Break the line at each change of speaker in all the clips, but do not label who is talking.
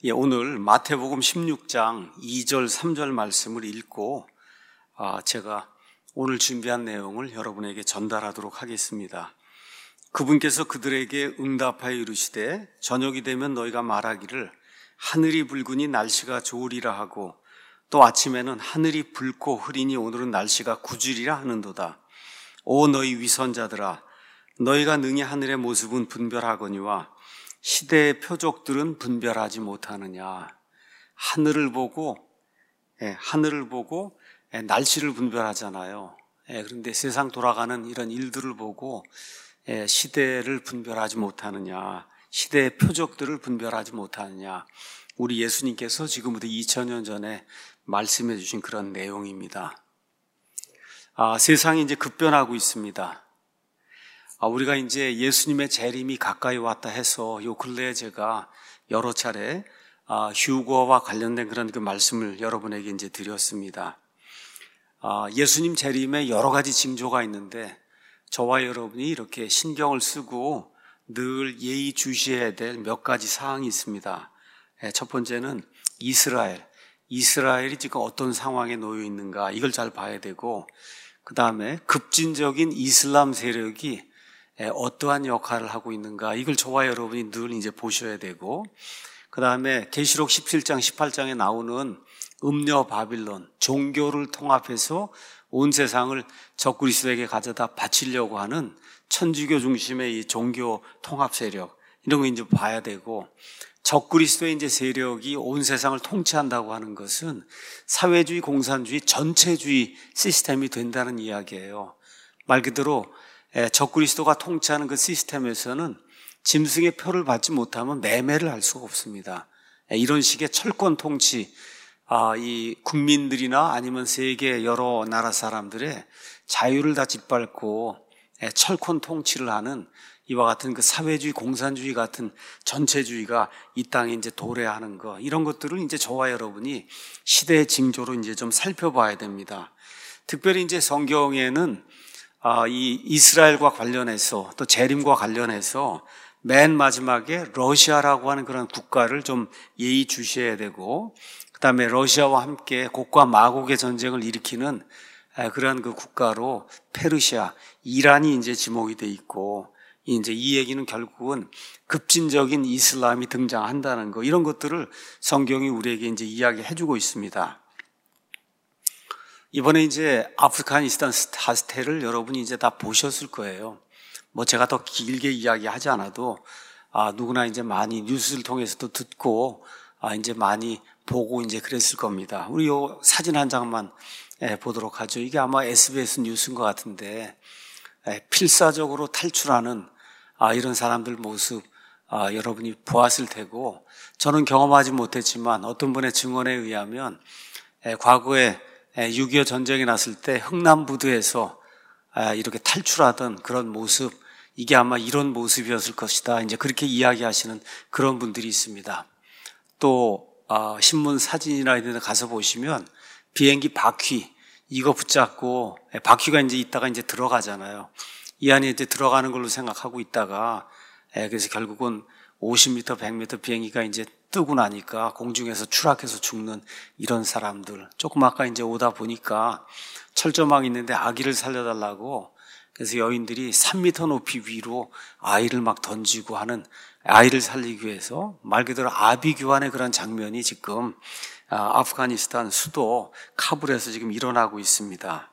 오늘 마태복음 16장 2절, 3절 말씀을 읽고 제가 오늘 준비한 내용을 여러분에게 전달하도록 하겠습니다. 그분께서 그들에게 응답하여 이르시되 저녁이 되면 너희가 말하기를 하늘이 붉으니 날씨가 좋으리라 하고 또 아침에는 하늘이 붉고 흐리니 오늘은 날씨가 구주리라 하는도다. 오 너희 위선자들아, 너희가 능히 하늘의 모습은 분별하거니와 시대의 표적들은 분별하지 못하느냐. 하늘을 보고 날씨를 분별하잖아요. 그런데 세상 돌아가는 이런 일들을 보고 시대를 분별하지 못하느냐, 시대의 표적들을 분별하지 못하느냐. 우리 예수님께서 지금부터 2000년 전에 말씀해 주신 그런 내용입니다. 세상이 이제 급변하고 있습니다. 우리가 이제 예수님의 재림이 가까이 왔다 해서 요 근래에 제가 여러 차례 휴거와 관련된 그런 그 말씀을 여러분에게 이제 드렸습니다. 예수님 재림에 여러 가지 징조가 있는데 저와 여러분이 이렇게 신경을 쓰고 늘 예의주시해야 될 몇 가지 사항이 있습니다. 첫 번째는 이스라엘이 지금 어떤 상황에 놓여 있는가, 이걸 잘 봐야 되고, 그 다음에 급진적인 이슬람 세력이 어떠한 역할을 하고 있는가, 이걸 저와 여러분이 늘 이제 보셔야 되고, 그 다음에 계시록 17장, 18장에 나오는 음녀 바빌론, 종교를 통합해서 온 세상을 적그리스도에게 가져다 바치려고 하는 천주교 중심의 이 종교 통합 세력, 이런 거 이제 봐야 되고, 적그리스도의 이제 세력이 온 세상을 통치한다고 하는 것은 사회주의, 공산주의, 전체주의 시스템이 된다는 이야기예요. 말 그대로 적그리스도가 통치하는 그 시스템에서는 짐승의 표를 받지 못하면 매매를 할 수가 없습니다. 이런 식의 철권 통치, 이 국민들이나 아니면 세계 여러 나라 사람들의 자유를 다 짓밟고 철권 통치를 하는 이와 같은 그 사회주의, 공산주의 같은 전체주의가 이 땅에 이제 도래하는 거, 이런 것들을 이제 저와 여러분이 시대의 징조로 이제 좀 살펴봐야 됩니다. 특별히 이제 성경에는 이 이스라엘과 관련해서 또 재림과 관련해서 맨 마지막에 러시아라고 하는 그런 국가를 좀 예의주시해야 되고, 그 다음에 러시아와 함께 곡과 마곡의 전쟁을 일으키는 그러한 그 국가로 페르시아, 이란이 이제 지목이 돼 있고, 이제 이 얘기는 결국은 급진적인 이슬람이 등장한다는 거, 이런 것들을 성경이 우리에게 이제 이야기해주고 있습니다. 이번에 이제 아프가니스탄 사태를 여러분이 이제 다 보셨을 거예요. 제가 더 길게 이야기하지 않아도 누구나 이제 많이 뉴스를 통해서도 듣고 이제 많이 보고 이제 그랬을 겁니다. 우리 요 사진 한 장만 보도록 하죠. 이게 아마 SBS 뉴스인 것 같은데, 필사적으로 탈출하는 이런 사람들 모습 여러분이 보았을 테고, 저는 경험하지 못했지만 어떤 분의 증언에 의하면 과거에 6.25 전쟁이 났을 때 흥남부두에서 이렇게 탈출하던 그런 모습, 이게 아마 이런 모습이었을 것이다, 이제 그렇게 이야기하시는 그런 분들이 있습니다. 또 신문 사진이나 이런 데 가서 보시면 비행기 바퀴, 이거 붙잡고 바퀴가 이제 있다가 이제 들어가잖아요. 이 안에 이제 들어가는 걸로 생각하고 있다가 그래서 결국은 50m, 100m 비행기가 이제 뜨고 나니까 공중에서 추락해서 죽는 이런 사람들. 조금 아까 이제 오다 보니까 철조망이 있는데 아기를 살려달라고, 그래서 여인들이 3m 높이 위로 아이를 막 던지고 하는, 아이를 살리기 위해서 말 그대로 아비규환의 그런 장면이 지금 아프가니스탄 수도 카불에서 지금 일어나고 있습니다.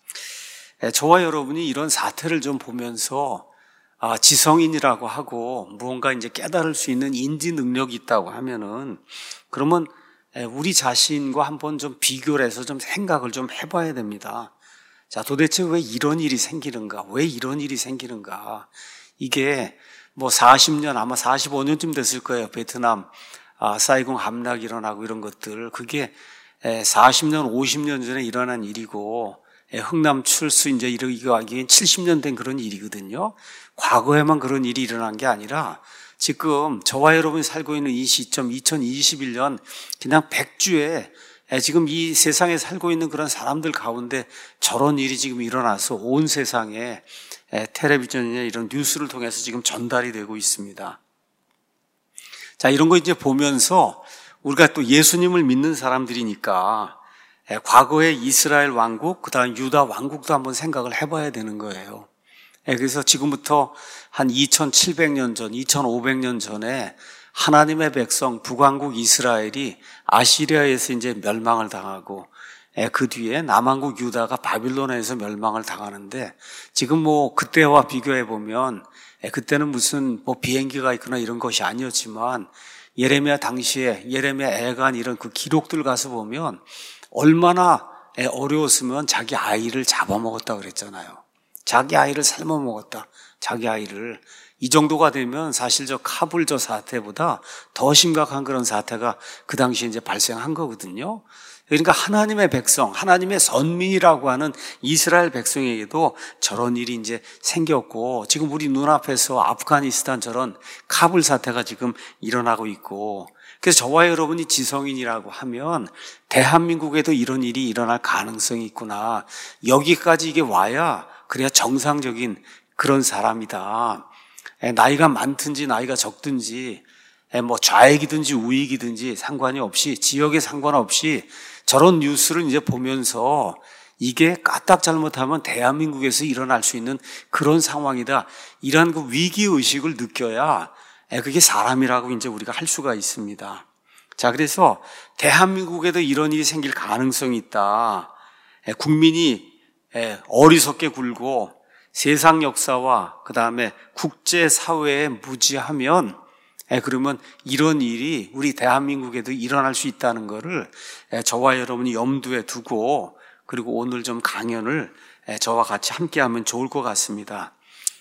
저와 여러분이 이런 사태를 좀 보면서 지성인이라고 하고 무언가 이제 깨달을 수 있는 인지 능력이 있다고 하면은, 그러면 우리 자신과 한번 좀 비교를 해서 좀 생각을 좀 해봐야 됩니다. 자, 도대체 왜 이런 일이 생기는가? 왜 이런 일이 생기는가? 이게 40년, 아마 45년쯤 됐을 거예요. 베트남 사이공 함락 일어나고 이런 것들. 그게 40년, 50년 전에 일어난 일이고, 흥남 출수 이제 이거 하기엔 70년 된 그런 일이거든요. 과거에만 그런 일이 일어난 게 아니라 지금 저와 여러분이 살고 있는 이 시점 2021년 그냥 100주에 지금 이 세상에 살고 있는 그런 사람들 가운데 저런 일이 지금 일어나서 온 세상에 텔레비전이나 이런 뉴스를 통해서 지금 전달이 되고 있습니다. 자, 이런 거 이제 보면서 우리가 또 예수님을 믿는 사람들이니까 과거의 이스라엘 왕국, 그다음 유다 왕국도 한번 생각을 해봐야 되는 거예요. 그래서 지금부터 한 2700년 전, 2500년 전에 하나님의 백성 북왕국 이스라엘이 아시리아에서 이제 멸망을 당하고 그 뒤에 남왕국 유다가 바빌론에서 멸망을 당하는데 지금 뭐 그때와 비교해 보면 그때는 무슨 뭐 비행기가 있거나 이런 것이 아니었지만 예레미야 당시에 예레미야 애간 이런 그 기록들 가서 보면 얼마나 어려웠으면 자기 아이를 잡아먹었다 그랬잖아요. 자기 아이를 삶아 먹었다. 자기 아이를. 이 정도가 되면 사실 저 카불 저 사태보다 더 심각한 그런 사태가 그 당시에 이제 발생한 거거든요. 그러니까 하나님의 백성, 하나님의 선민이라고 하는 이스라엘 백성에게도 저런 일이 이제 생겼고 지금 우리 눈앞에서 아프가니스탄 저런 카불 사태가 지금 일어나고 있고 그래서 저와 여러분이 지성인이라고 하면 대한민국에도 이런 일이 일어날 가능성이 있구나. 여기까지 이게 와야 그래야 정상적인 그런 사람이다. 나이가 많든지 나이가 적든지 뭐 좌익이든지 우익이든지 상관이 없이 지역에 상관없이 저런 뉴스를 이제 보면서 이게 까딱 잘못하면 대한민국에서 일어날 수 있는 그런 상황이다. 이런 그 위기의식을 느껴야 그게 사람이라고 이제 우리가 할 수가 있습니다. 자, 그래서 대한민국에도 이런 일이 생길 가능성이 있다. 국민이 어리석게 굴고 세상 역사와 그 다음에 국제사회에 무지하면 그러면 이런 일이 우리 대한민국에도 일어날 수 있다는 것을 저와 여러분이 염두에 두고 그리고 오늘 좀 강연을 저와 같이 함께하면 좋을 것 같습니다.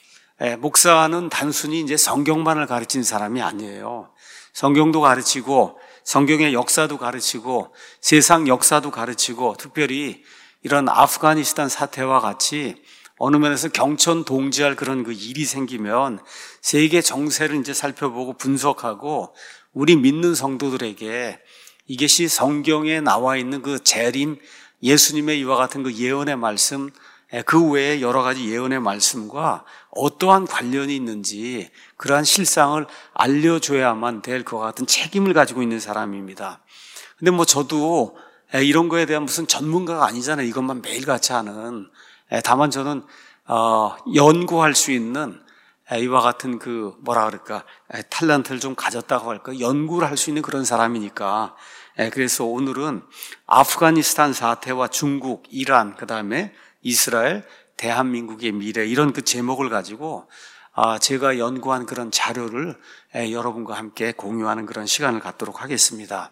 목사는 단순히 이제 성경만을 가르친 사람이 아니에요. 성경도 가르치고 성경의 역사도 가르치고 세상 역사도 가르치고 특별히 이런 아프가니스탄 사태와 같이 어느 면에서 경천동지할 그런 그 일이 생기면 세계 정세를 이제 살펴보고 분석하고 우리 믿는 성도들에게 이것이 성경에 나와 있는 그 재림 예수님의 이와 같은 그 예언의 말씀 그 외에 여러 가지 예언의 말씀과 어떠한 관련이 있는지 그러한 실상을 알려줘야만 될 것 같은 책임을 가지고 있는 사람입니다. 근데 뭐 저도 이런 거에 대한 무슨 전문가가 아니잖아요. 이것만 매일같이 하는. 다만 저는 연구할 수 있는 이와 같은 그 뭐라 그럴까 탤런트를 좀 가졌다고 할까 연구를 할 수 있는 그런 사람이니까 그래서 오늘은 아프가니스탄 사태와 중국, 이란, 그 다음에 이스라엘, 대한민국의 미래 이런 그 제목을 가지고 제가 연구한 그런 자료를 여러분과 함께 공유하는 그런 시간을 갖도록 하겠습니다.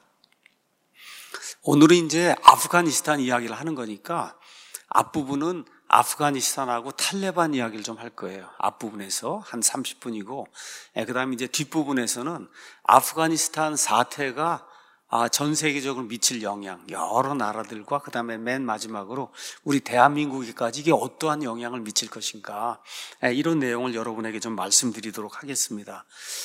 오늘은 이제 아프가니스탄 이야기를 하는 거니까 앞부분은 아프가니스탄하고 탈레반 이야기를 좀 할 거예요. 앞부분에서 한 30분이고 그 다음에 이제 뒷부분에서는 아프가니스탄 사태가 전 세계적으로 미칠 영향, 여러 나라들과 그 다음에 맨 마지막으로 우리 대한민국에까지 이게 어떠한 영향을 미칠 것인가 이런 내용을 여러분에게 좀 말씀드리도록 하겠습니다.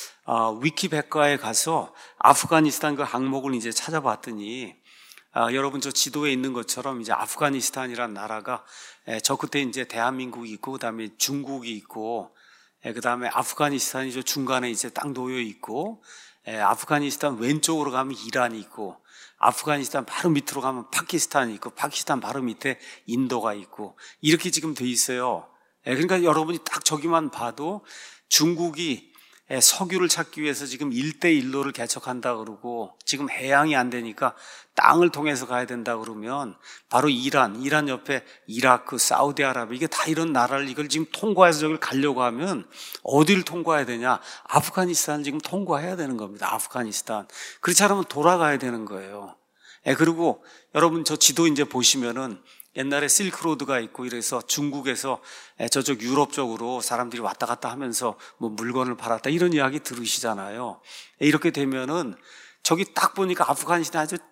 위키백과에 가서 아프가니스탄 그 항목을 이제 찾아봤더니 여러분 저 지도에 있는 것처럼 이제 아프가니스탄이란 나라가 저 끝에 이제 대한민국이 있고 그다음에 중국이 있고 그다음에 아프가니스탄이 저 중간에 이제 딱 놓여 있고 아프가니스탄 왼쪽으로 가면 이란이 있고 아프가니스탄 바로 밑으로 가면 파키스탄이 있고 파키스탄 바로 밑에 인도가 있고 이렇게 지금 돼 있어요. 그러니까 여러분이 딱 저기만 봐도 중국이 석유를 찾기 위해서 지금 1대1로를 개척한다 그러고 지금 해양이 안 되니까 땅을 통해서 가야 된다 그러면 바로 이란 옆에 이라크, 사우디아라비아 이게 다 이런 나라를 이걸 지금 통과해서 저길 가려고 하면 어디를 통과해야 되냐? 아프가니스탄을 지금 통과해야 되는 겁니다. 아프가니스탄. 그렇지 않으면 돌아가야 되는 거예요. 그리고 여러분 저 지도 이제 보시면은 옛날에 실크로드가 있고 이래서 중국에서 저쪽 유럽 쪽으로 사람들이 왔다 갔다 하면서 뭐 물건을 팔았다 이런 이야기 들으시잖아요. 이렇게 되면은 저기 딱 보니까 아프가니스탄 아주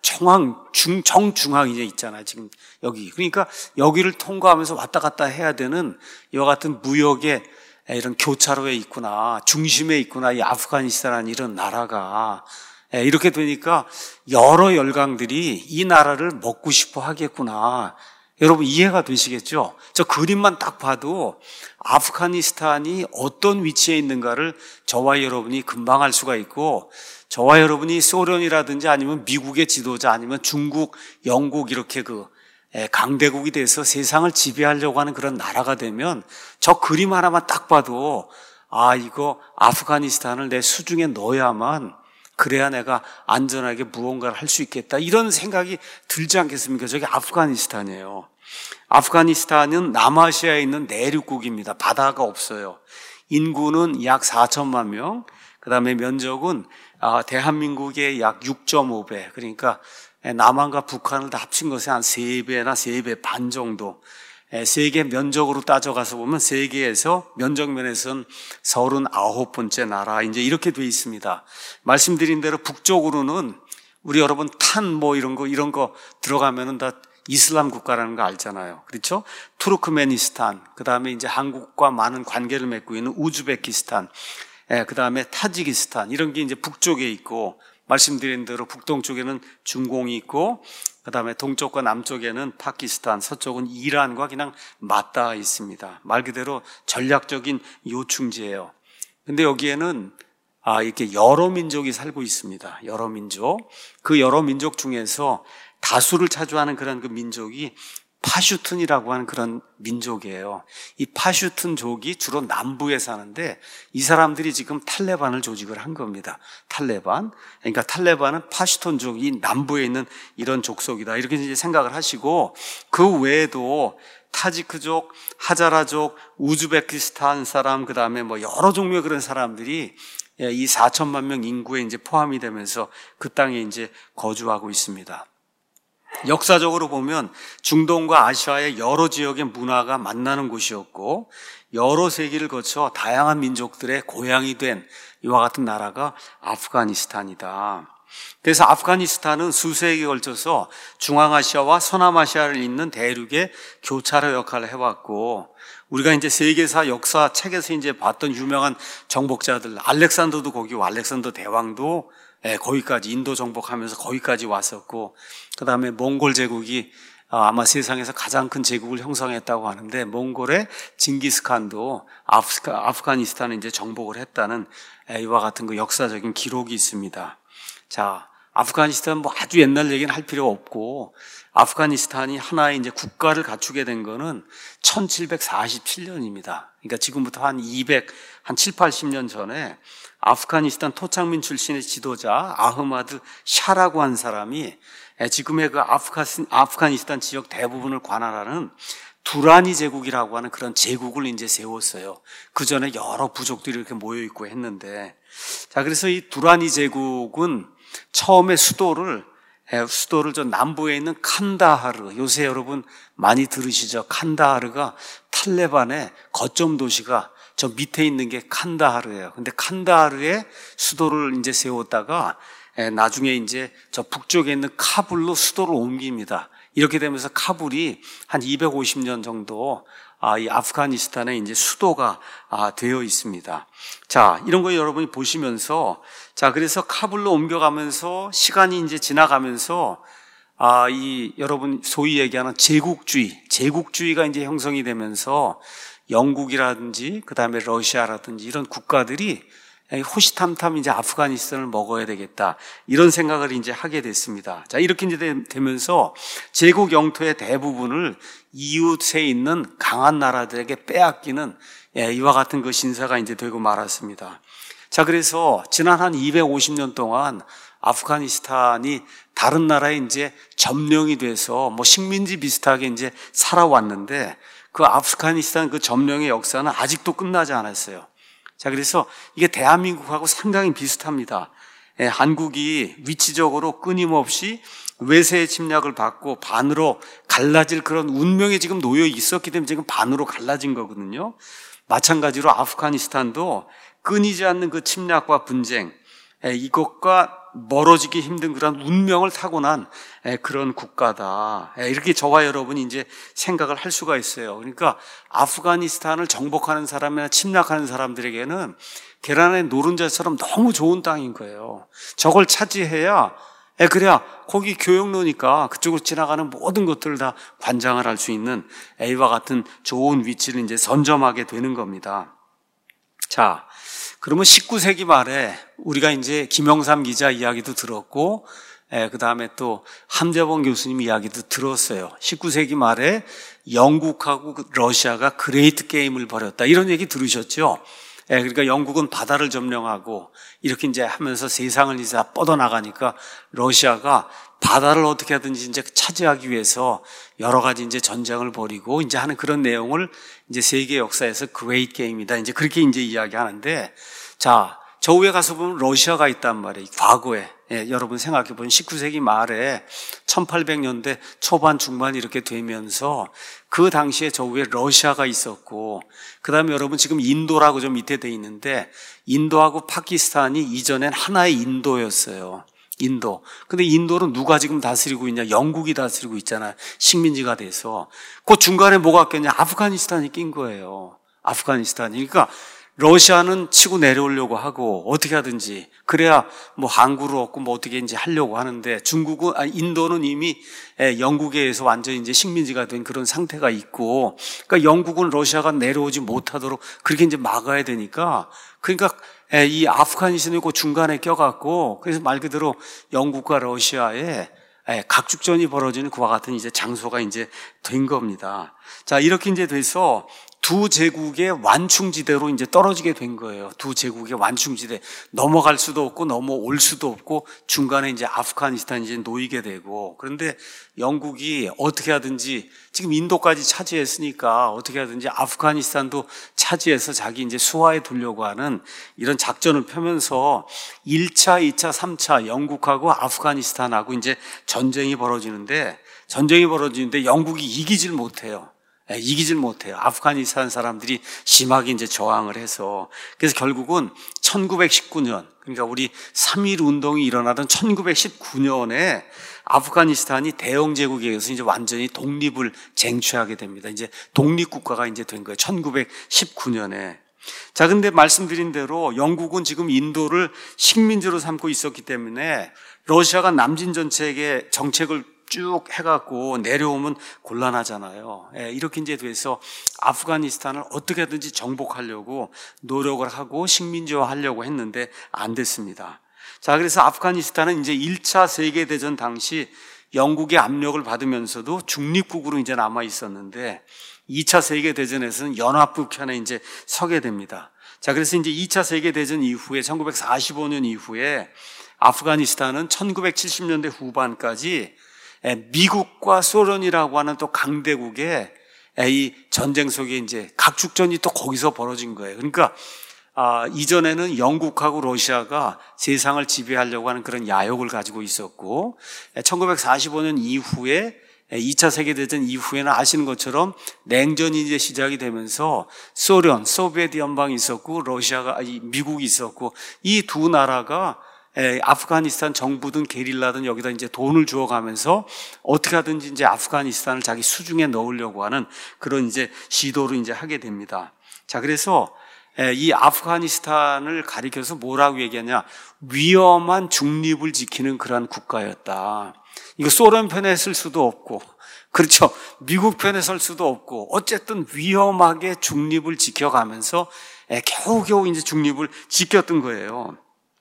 정중앙에 있잖아요. 지금 여기. 그러니까 여기를 통과하면서 왔다 갔다 해야 되는 이와 같은 무역의 이런 교차로에 있구나. 중심에 있구나. 이 아프가니스탄이라는 이런 나라가. 이렇게 되니까 여러 열강들이 이 나라를 먹고 싶어 하겠구나. 여러분 이해가 되시겠죠? 저 그림만 딱 봐도 아프가니스탄이 어떤 위치에 있는가를 저와 여러분이 금방 알 수가 있고, 저와 여러분이 소련이라든지 아니면 미국의 지도자 아니면 중국, 영국 이렇게 강대국이 돼서 세상을 지배하려고 하는 그런 나라가 되면 저 그림 하나만 딱 봐도 이거 아프가니스탄을 내 수중에 넣어야만 그래야 내가 안전하게 무언가를 할 수 있겠다, 이런 생각이 들지 않겠습니까? 저게 아프가니스탄이에요. 아프가니스탄은 남아시아에 있는 내륙국입니다. 바다가 없어요. 인구는 약 4천만 명, 그 다음에 면적은 대한민국의 약 6.5배, 그러니까 남한과 북한을 다 합친 것의 한 3배나 3배 반 정도. 세계 면적으로 따져가서 보면 세계에서 면적면에서는 39번째 나라, 이제 이렇게 돼 있습니다. 말씀드린 대로 북쪽으로는 우리 여러분 탄 이런 거 들어가면은 다 이슬람 국가라는 거 알잖아요. 그렇죠? 투르크메니스탄, 그 다음에 이제 한국과 많은 관계를 맺고 있는 우즈베키스탄, 그 다음에 타지키스탄, 이런 게 이제 북쪽에 있고, 말씀드린 대로 북동쪽에는 중공이 있고, 그 다음에 동쪽과 남쪽에는 파키스탄, 서쪽은 이란과 그냥 맞닿아 있습니다. 말 그대로 전략적인 요충지예요. 근데 여기에는 이렇게 여러 민족이 살고 있습니다. 여러 민족. 그 여러 민족 중에서 다수를 차지하는 그런 그 민족이 파슈툰이라고 하는 그런 민족이에요. 이 파슈툰족이 주로 남부에 사는데 이 사람들이 지금 탈레반을 조직을 한 겁니다. 탈레반. 그러니까 탈레반은 파슈툰족이 남부에 있는 이런 족속이다, 이렇게 이제 생각을 하시고, 그 외에도 타지크족, 하자라족, 우즈베키스탄 사람, 그 다음에 여러 종류의 그런 사람들이 이 4천만 명 인구에 이제 포함이 되면서 그 땅에 이제 거주하고 있습니다. 역사적으로 보면 중동과 아시아의 여러 지역의 문화가 만나는 곳이었고, 여러 세기를 거쳐 다양한 민족들의 고향이 된 이와 같은 나라가 아프가니스탄이다. 그래서 아프가니스탄은 수세기에 걸쳐서 중앙아시아와 서남아시아를 잇는 대륙의 교차로 역할을 해왔고, 우리가 이제 세계사 역사 책에서 이제 봤던 유명한 정복자들, 알렉산더도 거기고, 알렉산더 대왕도 거기까지 인도 정복하면서 거기까지 왔었고, 그 다음에 몽골 제국이 아마 세상에서 가장 큰 제국을 형성했다고 하는데, 몽골의 징기스칸도 아프가니스탄을 이제 정복을 했다는 이와 같은 그 역사적인 기록이 있습니다. 자, 아프가니스탄 아주 옛날 얘기는 할 필요 없고, 아프가니스탄이 하나의 이제 국가를 갖추게 된 거는 1747년입니다. 그러니까 지금부터 한 7, 80년 전에 아프가니스탄 토착민 출신의 지도자 아흐마드 샤라고 한 사람이 지금의 그 아프가니스탄 지역 대부분을 관할하는 두라니 제국이라고 하는 그런 제국을 이제 세웠어요. 그 전에 여러 부족들이 이렇게 모여 있고 했는데, 자, 그래서 이 두라니 제국은 처음에 수도를 저 남부에 있는 칸다하르, 요새 여러분 많이 들으시죠? 칸다하르가 탈레반의 거점 도시가 저 밑에 있는 게 칸다하르예요. 근데 칸다하르에 수도를 이제 세웠다가 나중에 이제 저 북쪽에 있는 카불로 수도를 옮깁니다. 이렇게 되면서 카불이 한 250년 정도 이 아프가니스탄의 이제 수도가 되어 있습니다. 자, 이런 거 여러분이 보시면서, 자, 그래서 카불로 옮겨가면서 시간이 이제 지나가면서 이 여러분 소위 얘기하는 제국주의가 이제 형성이 되면서 영국이라든지 그 다음에 러시아라든지 이런 국가들이 호시탐탐 이제 아프가니스탄을 먹어야 되겠다, 이런 생각을 이제 하게 됐습니다. 자, 이렇게 이제 되면서 제국 영토의 대부분을 이웃에 있는 강한 나라들에게 빼앗기는 이와 같은 그 신사가 이제 되고 말았습니다. 자, 그래서 지난 한 250년 동안 아프가니스탄이 다른 나라에 이제 점령이 돼서 식민지 비슷하게 이제 살아왔는데, 그 아프가니스탄 그 점령의 역사는 아직도 끝나지 않았어요. 자, 그래서 이게 대한민국하고 상당히 비슷합니다. 한국이 위치적으로 끊임없이 외세의 침략을 받고 반으로 갈라질 그런 운명에 지금 놓여 있었기 때문에 지금 반으로 갈라진 거거든요. 마찬가지로 아프가니스탄도 끊이지 않는 그 침략과 분쟁, 이것과 멀어지기 힘든 그런 운명을 타고난 그런 국가다, 이렇게 저와 여러분이 이제 생각을 할 수가 있어요. 그러니까 아프가니스탄을 정복하는 사람이나 침략하는 사람들에게는 계란의 노른자처럼 너무 좋은 땅인 거예요. 저걸 차지해야 그래야 거기 교역로니까 그쪽으로 지나가는 모든 것들을 다 관장을 할 수 있는 A와 같은 좋은 위치를 이제 선점하게 되는 겁니다. 자, 그러면 19세기 말에 우리가 이제 김영삼 기자 이야기도 들었고, 그 다음에 또 함재범 교수님 이야기도 들었어요. 19세기 말에 영국하고 러시아가 그레이트 게임을 벌였다. 이런 얘기 들으셨죠? 그러니까 영국은 바다를 점령하고 이렇게 이제 하면서 세상을 이제 다 뻗어나가니까 러시아가 바다를 어떻게 하든지 이제 차지하기 위해서 여러 가지 이제 전쟁을 벌이고 이제 하는 그런 내용을 이제 세계 역사에서 그레이트 게임이다. 이제 그렇게 이제 이야기하는데, 자, 저 위에 가서 보면 러시아가 있단 말이에요. 과거에. 여러분 생각해 보면 19세기 말에 1800년대 초반 중반 이렇게 되면서 그 당시에 저 위에 러시아가 있었고, 그 다음에 여러분 지금 인도라고 좀 밑에 돼 있는데 인도하고 파키스탄이 이전엔 하나의 인도였어요. 인도. 근데 인도는 누가 지금 다스리고 있냐? 영국이 다스리고 있잖아요. 식민지가 돼서. 그 중간에 뭐가 꼈냐? 아프가니스탄이 낀 거예요. 아프가니스탄이. 그러니까 러시아는 치고 내려오려고 하고 어떻게 하든지 그래야 뭐 항구를 얻고 뭐 어떻게 이제 하려고 하는데 인도는 이미 영국에 의해서 완전히 이제 식민지가 된 그런 상태가 있고, 그러니까 영국은 러시아가 내려오지 못하도록 그렇게 이제 막아야 되니까, 그러니까 이 아프가니스탄이 그 중간에 껴갖고, 그래서 말 그대로 영국과 러시아의 각축전이 벌어지는 그와 같은 이제 장소가 이제 된 겁니다. 자, 이렇게 이제 돼서 두 제국의 완충지대로 이제 떨어지게 된 거예요. 두 제국의 완충지대. 넘어갈 수도 없고 넘어올 수도 없고 중간에 이제 아프가니스탄이 이제 놓이게 되고, 그런데 영국이 어떻게 하든지 지금 인도까지 차지했으니까 어떻게 하든지 아프가니스탄도 차지해서 자기 이제 수하에 두려고 하는 이런 작전을 펴면서 1차, 2차, 3차 영국하고 아프가니스탄하고 이제 전쟁이 벌어지는데 영국이 이기질 못해요. 아프가니스탄 사람들이 심하게 이제 저항을 해서, 그래서 결국은 1919년, 그러니까 우리 3.1 운동이 일어나던 1919년에 아프가니스탄이 대영 제국에 의해서 이제 완전히 독립을 쟁취하게 됩니다. 이제 독립국가가 이제 된 거예요. 1919년에. 자, 근데 말씀드린 대로 영국은 지금 인도를 식민지로 삼고 있었기 때문에 러시아가 남진 정책을 쭉 해갖고 내려오면 곤란하잖아요. 이렇게 이제 돼서 아프가니스탄을 어떻게 하든지 정복하려고 노력을 하고 식민지화 하려고 했는데 안 됐습니다. 자, 그래서 아프가니스탄은 이제 1차 세계대전 당시 영국의 압력을 받으면서도 중립국으로 이제 남아 있었는데 2차 세계대전에서는 연합국 편에 이제 서게 됩니다. 자, 그래서 이제 2차 세계대전 이후에 1945년 이후에 아프가니스탄은 1970년대 후반까지 미국과 소련이라고 하는 또 강대국의 이 전쟁 속에 이제 각축전이 또 거기서 벌어진 거예요. 그러니까 이전에는 영국하고 러시아가 세상을 지배하려고 하는 그런 야욕을 가지고 있었고, 1945년 이후에 2차 세계대전 이후에는 아시는 것처럼 냉전이 이제 시작이 되면서 소비에트 연방이 있었고 미국이 있었고, 이 두 나라가 아프가니스탄 정부든 게릴라든 여기다 이제 돈을 주어가면서 어떻게 하든지 이제 아프가니스탄을 자기 수중에 넣으려고 하는 그런 이제 시도를 이제 하게 됩니다. 자, 그래서 이 아프가니스탄을 가리켜서 뭐라고 얘기하냐? 위험한 중립을 지키는 그러한 국가였다. 이거 소련 편에 쓸 수도 없고, 그렇죠. 미국 편에 설 수도 없고, 어쨌든 위험하게 중립을 지켜가면서 겨우겨우 이제 중립을 지켰던 거예요.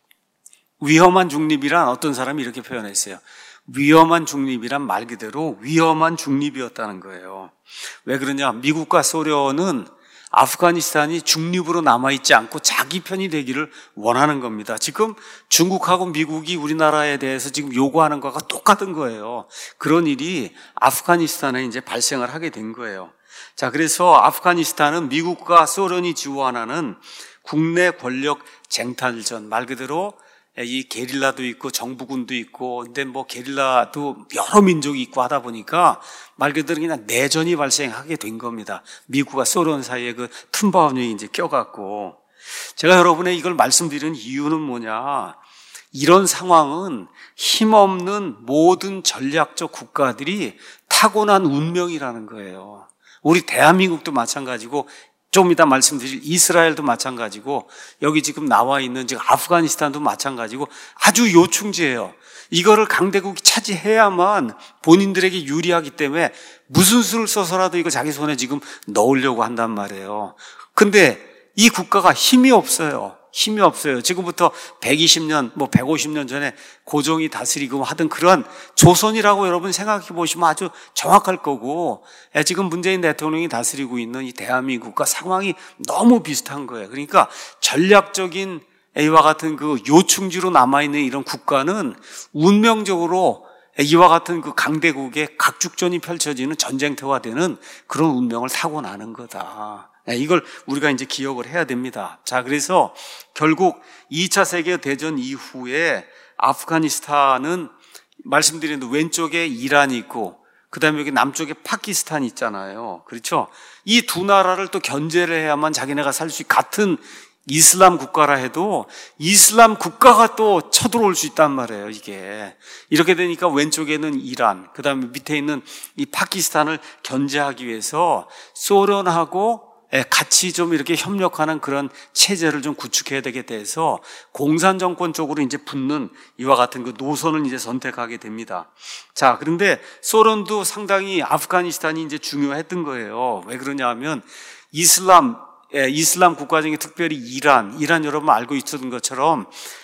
위험한 중립이란 어떤 사람이 이렇게 표현했어요. 위험한 중립이란 말 그대로 위험한 중립이었다는 거예요. 왜 그러냐? 미국과 소련은 아프가니스탄이 중립으로 남아있지 않고 자기 편이 되기를 원하는 겁니다. 지금 중국하고 미국이 우리나라에 대해서 지금 요구하는 것과 똑같은 거예요. 그런 일이 아프가니스탄에 이제 발생을 하게 된 거예요. 자, 그래서 아프가니스탄은 미국과 소련이 주관하는 국내 권력 쟁탈전, 말 그대로 이 게릴라도 있고 정부군도 있고, 근데 뭐 게릴라도 여러 민족이 있고 하다 보니까 말 그대로 그냥 내전이 발생하게 된 겁니다. 미국과 소련 사이에 그 틈바구니에 이제 껴갖고. 제가 여러분의 이걸 말씀드리는 이유는 뭐냐? 이런 상황은 힘없는 모든 전략적 국가들이 타고난 운명이라는 거예요. 우리 대한민국도 마찬가지고, 좀 이따 말씀드릴 이스라엘도 마찬가지고, 여기 지금 나와 있는 지금 아프가니스탄도 마찬가지고 아주 요충지예요. 이거를 강대국이 차지해야만 본인들에게 유리하기 때문에 무슨 수를 써서라도 이거 자기 손에 지금 넣으려고 한단 말이에요. 근데 이 국가가 힘이 없어요. 힘이 없어요. 지금부터 120년, 150년 전에 고종이 다스리고 하던 그런 조선이라고 여러분 생각해 보시면 아주 정확할 거고, 지금 문재인 대통령이 다스리고 있는 이 대한민국과 상황이 너무 비슷한 거예요. 그러니까 전략적인 이와 같은 그 요충지로 남아있는 이런 국가는 운명적으로 이와 같은 그 강대국의 각축전이 펼쳐지는 전쟁터가 되는 그런 운명을 타고나는 거다. 이걸 우리가 이제 기억을 해야 됩니다. 자, 그래서 결국 2차 세계대전 이후에 아프가니스탄은 말씀드린 왼쪽에 이란이 있고 그 다음에 여기 남쪽에 파키스탄이 있잖아요. 그렇죠? 이 두 나라를 또 견제를 해야만 자기네가 살 수 같은 이슬람 국가라 해도 이슬람 국가가 또 쳐들어올 수 있단 말이에요, 이게. 이렇게 되니까 왼쪽에는 이란, 그 다음에 밑에 있는 이 파키스탄을 견제하기 위해서 소련하고 같이 좀 이렇게 협력하는 그런 체제를 좀 구축해야 되게 돼서 공산 정권 쪽으로 이제 붙는 이와 같은 그 노선을 이제 선택하게 됩니다. 자, 그런데 소련도 상당히 아프가니스탄이 이제 중요했던 거예요. 왜 그러냐 하면 이슬람 국가 중에 특별히 이란 여러분 알고 있었던 것처럼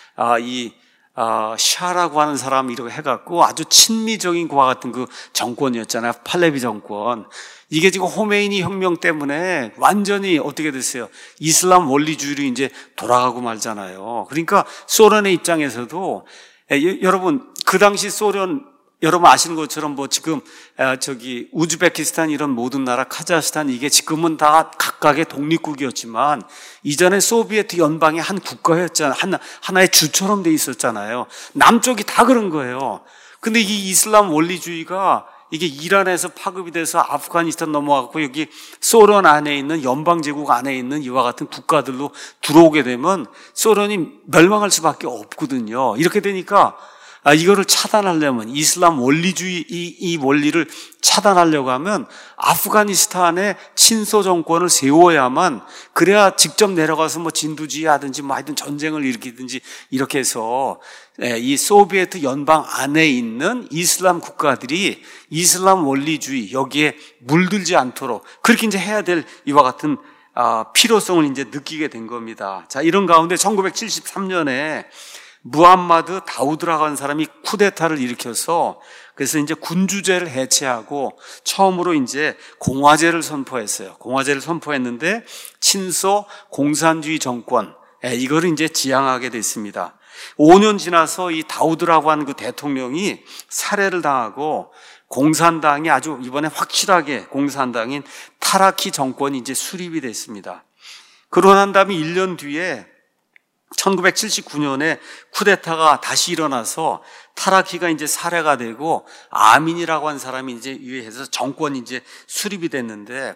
샤라고 하는 사람 이렇게 해갖고 아주 친미적인 그와 같은 그 정권이었잖아요. 팔레비 정권. 이게 지금 호메이니 혁명 때문에 완전히 어떻게 됐어요? 이슬람 원리주의로 이제 돌아가고 말잖아요. 그러니까 소련의 입장에서도 여러분 그 당시 소련 여러분 아시는 것처럼 지금 우즈베키스탄 이런 모든 나라, 카자흐스탄 이게 지금은 다 각각의 독립국이었지만 이전에 소비에트 연방의 한 국가였잖아요. 하나의 주처럼 돼 있었잖아요. 남쪽이 다 그런 거예요. 근데 이 이슬람 원리주의가 이게 이란에서 파급이 돼서 아프가니스탄 넘어가고 여기 소련 안에 있는 연방제국 안에 있는 이와 같은 국가들로 들어오게 되면 소련이 멸망할 수밖에 없거든요. 이렇게 되니까 이거를 차단하려면 이슬람 원리주의 이 원리를 차단하려고 하면 아프가니스탄의 친소 정권을 세워야만 그래야 직접 내려가서 진두지휘하든지 하여튼 전쟁을 일으키든지 이렇게 해서 이 소비에트 연방 안에 있는 이슬람 국가들이 이슬람 원리주의 여기에 물들지 않도록 그렇게 이제 해야 될 이와 같은 필요성을 이제 느끼게 된 겁니다. 자, 이런 가운데 1973년에 무함마드 다우드라고 하는 사람이 쿠데타를 일으켜서 그래서 이제 군주제를 해체하고 처음으로 이제 공화제를 선포했어요. 공화제를 선포했는데 친소 공산주의 정권 이거를 이제 지향하게 됐습니다. 5년 지나서 이 다우드라고 하는 그 대통령이 살해를 당하고 공산당이 아주 이번에 확실하게 공산당인 타라키 정권이 이제 수립이 됐습니다. 그러고 난 다음에 1년 뒤에 1979년에 쿠데타가 다시 일어나서 타라키가 이제 살해가 되고 아민이라고 하는 사람이 이제 의해서 정권이 이제 수립이 됐는데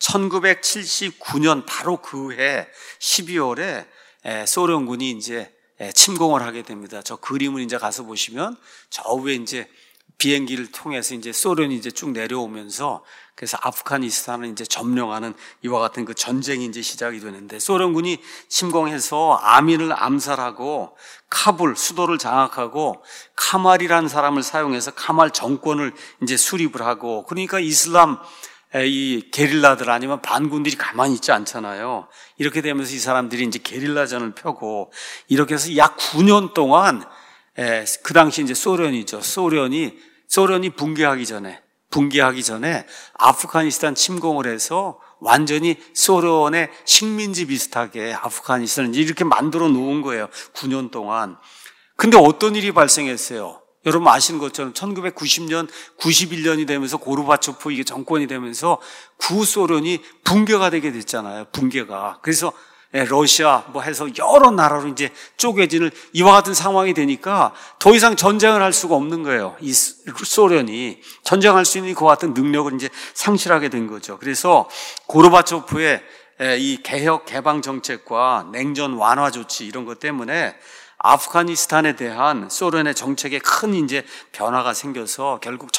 1979년 바로 그 해 12월에 소련군이 이제 침공을 하게 됩니다. 저 그림을 이제 가서 보시면 저 위에 이제 비행기를 통해서 이제 소련이 이제 쭉 내려오면서 그래서 아프가니스탄을 이제 점령하는 이와 같은 그 전쟁이 이제 시작이 되는데 소련군이 침공해서 아민을 암살하고 카불 수도를 장악하고 카말이라는 사람을 사용해서 카말 정권을 이제 수립을 하고 그러니까 이슬람 이 게릴라들 아니면 반군들이 가만히 있지 않잖아요. 이렇게 되면서 이 사람들이 이제 게릴라전을 펴고 이렇게 해서 약 9년 동안 그 당시 이제 소련이죠. 소련이 붕괴하기 전에 아프가니스탄 침공을 해서 완전히 소련의 식민지 비슷하게 아프가니스탄을 이렇게 만들어 놓은 거예요. 9년 동안. 근데 어떤 일이 발생했어요? 여러분 아시는 것처럼 1990년, 91년이 되면서 고르바초프 이게 정권이 되면서 구소련이 붕괴가 되게 됐잖아요. 붕괴가. 그래서 러시아 해서 여러 나라로 이제 쪼개지는 이와 같은 상황이 되니까 더 이상 전쟁을 할 수가 없는 거예요. 이 소련이 전쟁할 수 있는 그와 같은 능력을 이제 상실하게 된 거죠. 그래서 고르바초프의 이 개혁 개방 정책과 냉전 완화 조치 이런 것 때문에 아프가니스탄에 대한 소련의 정책에 큰 이제 변화가 생겨서 결국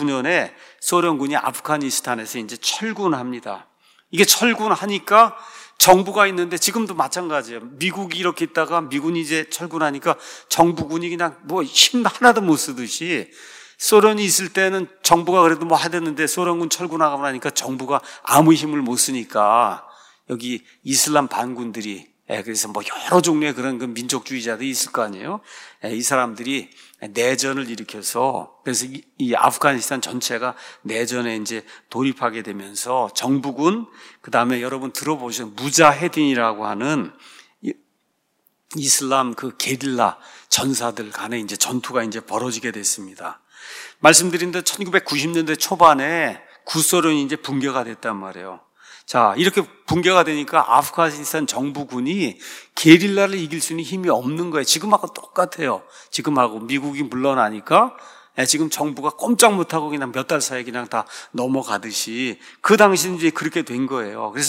1989년에 소련군이 아프가니스탄에서 이제 철군합니다. 이게 철군하니까 정부가 있는데 지금도 마찬가지예요. 미국이 이렇게 있다가 미군이 이제 철군하니까 정부군이 그냥 뭐 힘 하나도 못 쓰듯이 소련이 있을 때는 정부가 그래도 뭐 하겠는데 소련군 철군하고 나니까 정부가 아무 힘을 못 쓰니까 여기 이슬람 반군들이 그래서 뭐 여러 종류의 그런 그 민족주의자들이 있을 거 아니에요. 이 사람들이 내전을 일으켜서 그래서 이 아프가니스탄 전체가 내전에 이제 돌입하게 되면서 정부군 그다음에 여러분 들어보신 무자헤딘이라고 하는 이슬람 그 게릴라 전사들 간에 이제 전투가 이제 벌어지게 됐습니다. 말씀드린 대로 1990년대 초반에 구소련이 이제 붕괴가 됐단 말이에요. 자, 이렇게 붕괴가 되니까 아프가니스탄 정부군이 게릴라를 이길 수 있는 힘이 없는 거예요. 지금하고 똑같아요. 지금하고 미국이 물러나니까 지금 정부가 꼼짝 못하고 그냥 몇 달 사이에 그냥 다 넘어가듯이 그 당시는 이제 그렇게 된 거예요. 그래서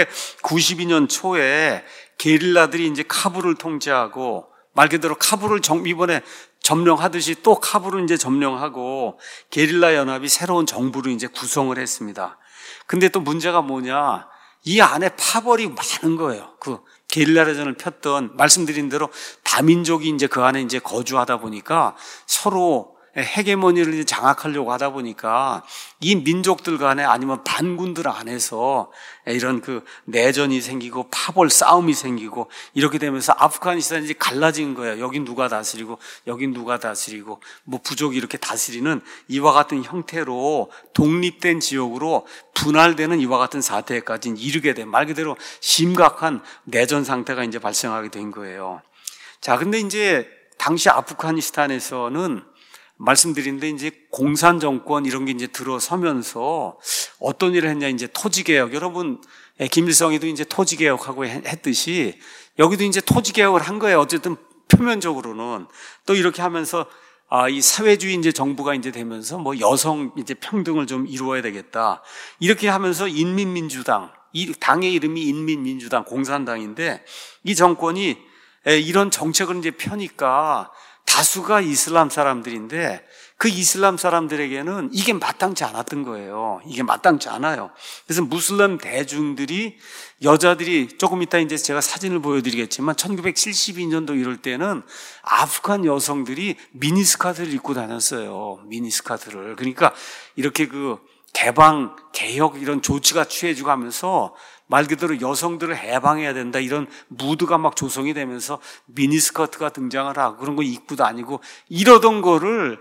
1992년 초에 게릴라들이 이제 카불을 통제하고 말 그대로 카불을 이번에 점령하듯이 또 카불을 이제 점령하고 게릴라 연합이 새로운 정부를 이제 구성을 했습니다. 근데 또 문제가 뭐냐? 이 안에 파벌이 많은 거예요. 그 게릴라전을 폈던 말씀드린 대로 다민족이 이제 그 안에 이제 거주하다 보니까 서로 헤게모니를 이제 장악하려고 하다 보니까 이 민족들 간에 아니면 반군들 안에서 이런 그 내전이 생기고 파벌 싸움이 생기고 이렇게 되면서 아프가니스탄이 이제 갈라진 거예요. 여긴 누가 다스리고 여긴 누가 다스리고 뭐 부족이 이렇게 다스리는 이와 같은 형태로 독립된 지역으로 분할되는 이와 같은 사태까지 이르게 된 말 그대로 심각한 내전 상태가 이제 발생하게 된 거예요. 자, 근데 이제 당시 아프가니스탄에서는 말씀드린데 이제 공산 정권 이런 게 이제 들어서면서 어떤 일을 했냐 이제 토지 개혁 여러분 김일성이도 이제 토지 개혁하고 했듯이 여기도 이제 토지 개혁을 한 거예요. 어쨌든 표면적으로는 또 이렇게 하면서 이 사회주의 이제 정부가 이제 되면서 뭐 여성 이제 평등을 좀 이루어야 되겠다 이렇게 하면서 인민민주당 이 당의 이름이 인민민주당 공산당인데 이 정권이 이런 정책을 이제 펴니까 다수가 이슬람 사람들인데 그 이슬람 사람들에게는 이게 마땅치 않았던 거예요. 이게 마땅치 않아요. 그래서 무슬림 대중들이 여자들이 조금 이따 이제 제가 사진을 보여드리겠지만 1972년도 이럴 때는 아프간 여성들이 미니스커트를 입고 다녔어요. 미니스커트를. 그러니까 이렇게 그 개방, 개혁 이런 조치가 취해지고 하면서 말 그대로 여성들을 해방해야 된다 이런 무드가 막 조성이 되면서 미니스커트가 등장을 하고 그런 거 입고 다니고 이러던 거를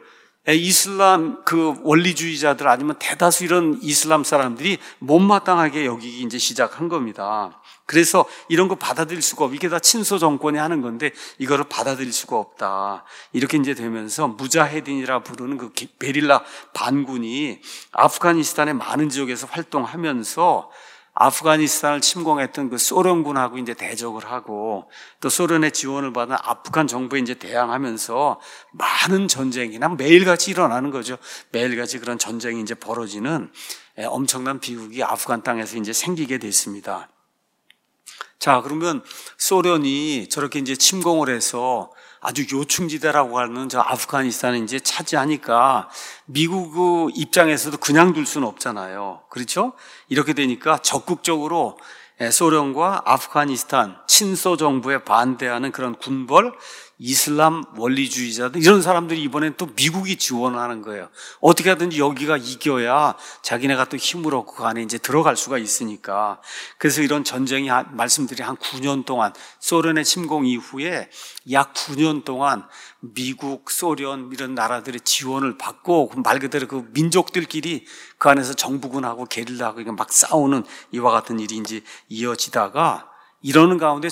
이슬람 그 원리주의자들 아니면 대다수 이런 이슬람 사람들이 못마땅하게 여기기 이제 시작한 겁니다. 그래서 이런 거 받아들일 수가 없고 이게 다 친소 정권이 하는 건데 이거를 받아들일 수가 없다. 이렇게 이제 되면서 무자헤딘이라 부르는 그 게릴라 반군이 아프가니스탄의 많은 지역에서 활동하면서 아프가니스탄을 침공했던 그 소련군하고 이제 대적을 하고 또 소련의 지원을 받은 아프간 정부에 이제 대항하면서 많은 전쟁이나 매일같이 일어나는 거죠. 매일같이 그런 전쟁이 이제 벌어지는 엄청난 비극이 아프간 땅에서 이제 생기게 됐습니다. 자, 그러면 소련이 저렇게 이제 침공을 해서 아주 요충지대라고 하는 저 아프가니스탄을 이제 차지하니까 미국 입장에서도 그냥 둘 수는 없잖아요. 그렇죠? 이렇게 되니까 적극적으로 소련과 아프가니스탄 친소 정부에 반대하는 그런 군벌, 이슬람 원리주의자들 이런 사람들이 이번엔 또 미국이 지원하는 거예요. 어떻게 하든지 여기가 이겨야 자기네가 또 힘을 얻고 그 안에 이제 들어갈 수가 있으니까. 그래서 이런 전쟁이 말씀드린 한 9년 동안 소련의 침공 이후에 약 9년 동안 미국, 소련 이런 나라들의 지원을 받고 말 그대로 그 민족들끼리 그 안에서 정부군하고 게릴라하고 막 싸우는 이와 같은 일이 이제 이어지다가 이러는 가운데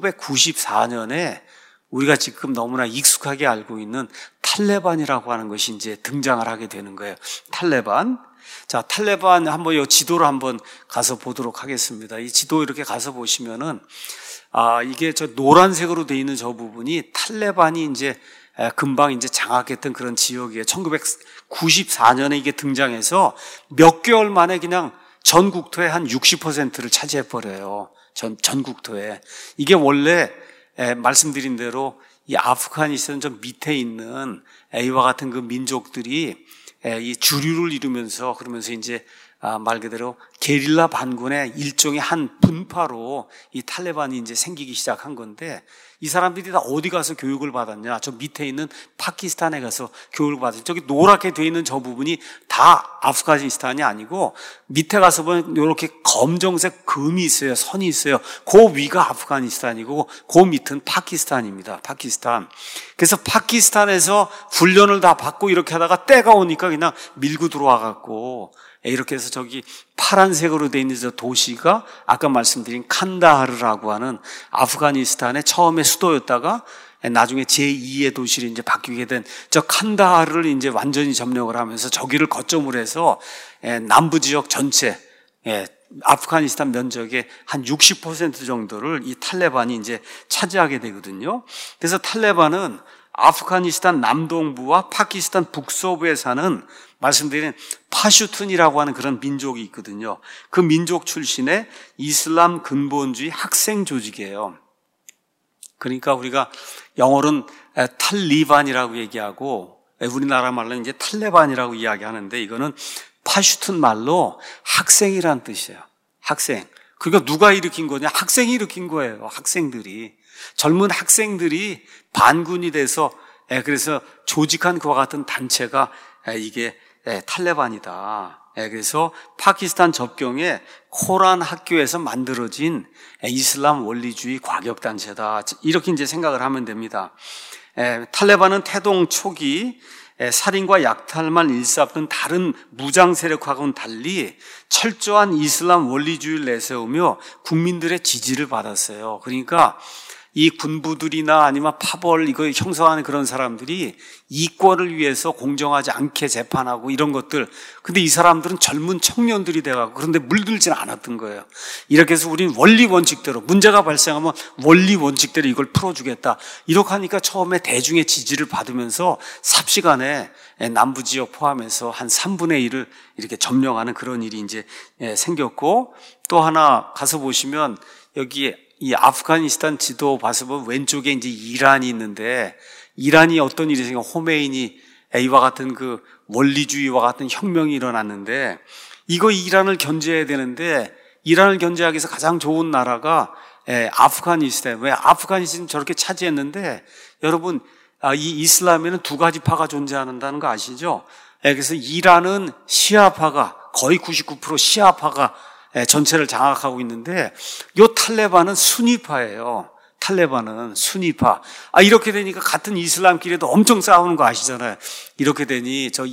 1994년에 우리가 지금 너무나 익숙하게 알고 있는 탈레반이라고 하는 것이 이제 등장을 하게 되는 거예요. 탈레반. 자, 탈레반 한번 이 지도를 한번 가서 보도록 하겠습니다. 이 지도 이렇게 가서 보시면은 이게 저 노란색으로 돼 있는 저 부분이 탈레반이 이제 금방 이제 장악했던 그런 지역이에요. 1994년에 이게 등장해서 몇 개월 만에 그냥 전 국토의 한 60%를 차지해 버려요. 전 국토에. 이게 원래 말씀드린 대로 이 아프가니스탄 저 밑에 있는 이와 같은 그 민족들이 이 주류를 이루면서 그러면서 이제 말 그대로 게릴라 반군의 일종의 한 분파로 이 탈레반이 이제 생기기 시작한 건데, 이 사람들이 다 어디 가서 교육을 받았냐? 저 밑에 있는 파키스탄에 가서 교육을 받았죠. 저기 노랗게 돼 있는 저 부분이 다 아프가니스탄이 아니고, 밑에 가서 보면 이렇게 검정색 금이 있어요. 선이 있어요. 그 위가 아프가니스탄이고 그 밑은 파키스탄입니다. 파키스탄. 그래서 파키스탄에서 훈련을 다 받고 이렇게 하다가 때가 오니까 그냥 밀고 들어와 갖고, 이렇게 해서 저기 파란색으로 돼 있는 저 도시가 아까 말씀드린 칸다하르라고 하는 아프가니스탄의 처음에 수도였다가 나중에 제2의 도시로 이제 바뀌게 된 저 칸다하르를 이제 완전히 점령을 하면서 저기를 거점으로 해서 남부 지역 전체, 아프가니스탄 면적의 한 60% 정도를 이 탈레반이 이제 차지하게 되거든요. 그래서 탈레반은 아프가니스탄 남동부와 파키스탄 북서부에 사는 말씀드린 파슈툰이라고 하는 그런 민족이 있거든요. 그 민족 출신의 이슬람 근본주의 학생 조직이에요. 그러니까 우리가 영어로는 탈리반이라고 얘기하고 우리나라 말로는 이제 탈레반이라고 이야기하는데, 이거는 파슈툰 말로 학생이란 뜻이에요. 학생. 그러니까 누가 일으킨 거냐? 학생이 일으킨 거예요. 학생들이. 젊은 학생들이 반군이 돼서 그래서 조직한 그와 같은 단체가 이게 탈레반이다. 그래서 파키스탄 접경에 코란 학교에서 만들어진 이슬람 원리주의 과격단체다. 이렇게 이제 생각을 하면 됩니다. 탈레반은 태동 초기 살인과 약탈만 일삼던 다른 무장 세력하고는 달리 철저한 이슬람 원리주의를 내세우며 국민들의 지지를 받았어요. 그러니까 이 군부들이나 아니면 파벌 이거 형성하는 그런 사람들이 이권을 위해서 공정하지 않게 재판하고 이런 것들, 근데 이 사람들은 젊은 청년들이 돼가고 그런데 물들지는 않았던 거예요. 이렇게 해서 우리는 원리 원칙대로, 문제가 발생하면 원리 원칙대로 이걸 풀어주겠다, 이렇게 하니까 처음에 대중의 지지를 받으면서 삽시간에 남부 지역 포함해서 한 3분의 1을 이렇게 점령하는 그런 일이 이제 생겼고, 또 하나 가서 보시면 여기 이 아프가니스탄 지도 봐서 보면 왼쪽에 이제 이란이 있는데, 이란이 어떤 일이 생겨, 호메이니 이와 같은 그 원리주의와 같은 혁명이 일어났는데, 이거 이란을 견제해야 되는데, 이란을 견제하기 위해서 가장 좋은 나라가 아프가니스탄. 왜 아프가니스탄 저렇게 차지했는데, 여러분 이 이슬람에는 두 가지 파가 존재한다는 거 아시죠? 그래서 이란은 시아파가 거의 99% 시아파가 전체를 장악하고 있는데, 요 탈레반은 수니파예요. 탈레반은 수니파. 이렇게 되니까 같은 이슬람끼리도 엄청 싸우는 거 아시잖아요. 이렇게 되니 저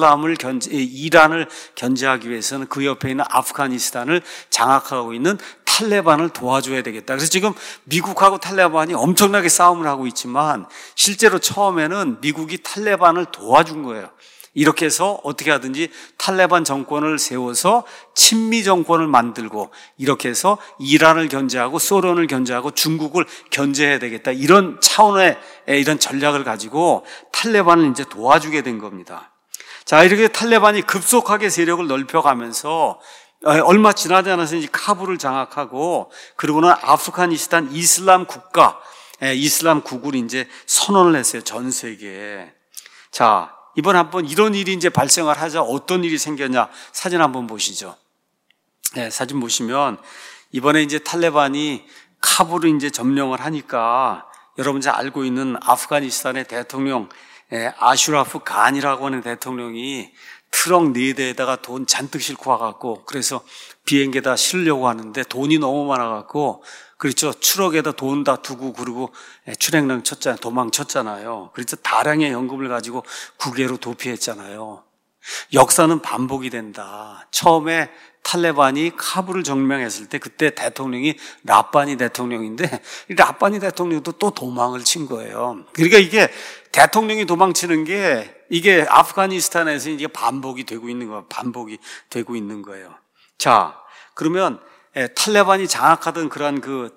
이란을 견제하기 위해서는 그 옆에 있는 아프가니스탄을 장악하고 있는 탈레반을 도와줘야 되겠다. 그래서 지금 미국하고 탈레반이 엄청나게 싸움을 하고 있지만, 실제로 처음에는 미국이 탈레반을 도와준 거예요. 이렇게 해서 어떻게 하든지 탈레반 정권을 세워서 친미 정권을 만들고, 이렇게 해서 이란을 견제하고 소련을 견제하고 중국을 견제해야 되겠다, 이런 차원의 이런 전략을 가지고 탈레반을 이제 도와주게 된 겁니다. 자, 이렇게 탈레반이 급속하게 세력을 넓혀가면서 얼마 지나지 않아서 이제 카불을 장악하고, 그리고는 아프가니스탄 이슬람 국가, 이슬람국을 이제 선언을 했어요. 전 세계에. 자, 이번 한번 이런 일이 이제 발생을 하자 어떤 일이 생겼냐, 사진 한번 보시죠. 사진 보시면 이번에 이제 탈레반이 카불을 이제 점령을 하니까, 여러분 잘 알고 있는 아프가니스탄의 대통령 아슈라프 간이라고 하는 대통령이 트럭 4대에다가 돈 잔뜩 싣고 와갖고, 그래서 비행기에다 실으려고 하는데 돈이 너무 많아갖고, 그렇죠, 트럭에다 돈 다 두고 그러고 출행령 쳤잖아요. 도망쳤잖아요. 그래서 다량의 연금을 가지고 국외로 도피했잖아요. 역사는 반복이 된다. 처음에 탈레반이 카불을 점령했을 때 그때 대통령이 라빠니 대통령인데, 이 라빠니 대통령도 또 도망을 친 거예요. 그러니까 이게 대통령이 도망치는 게 이게 아프가니스탄에서 이게 반복이 되고 있는 거예요. 반복이 되고 있는 거예요. 자, 그러면 탈레반이 장악하던 그러한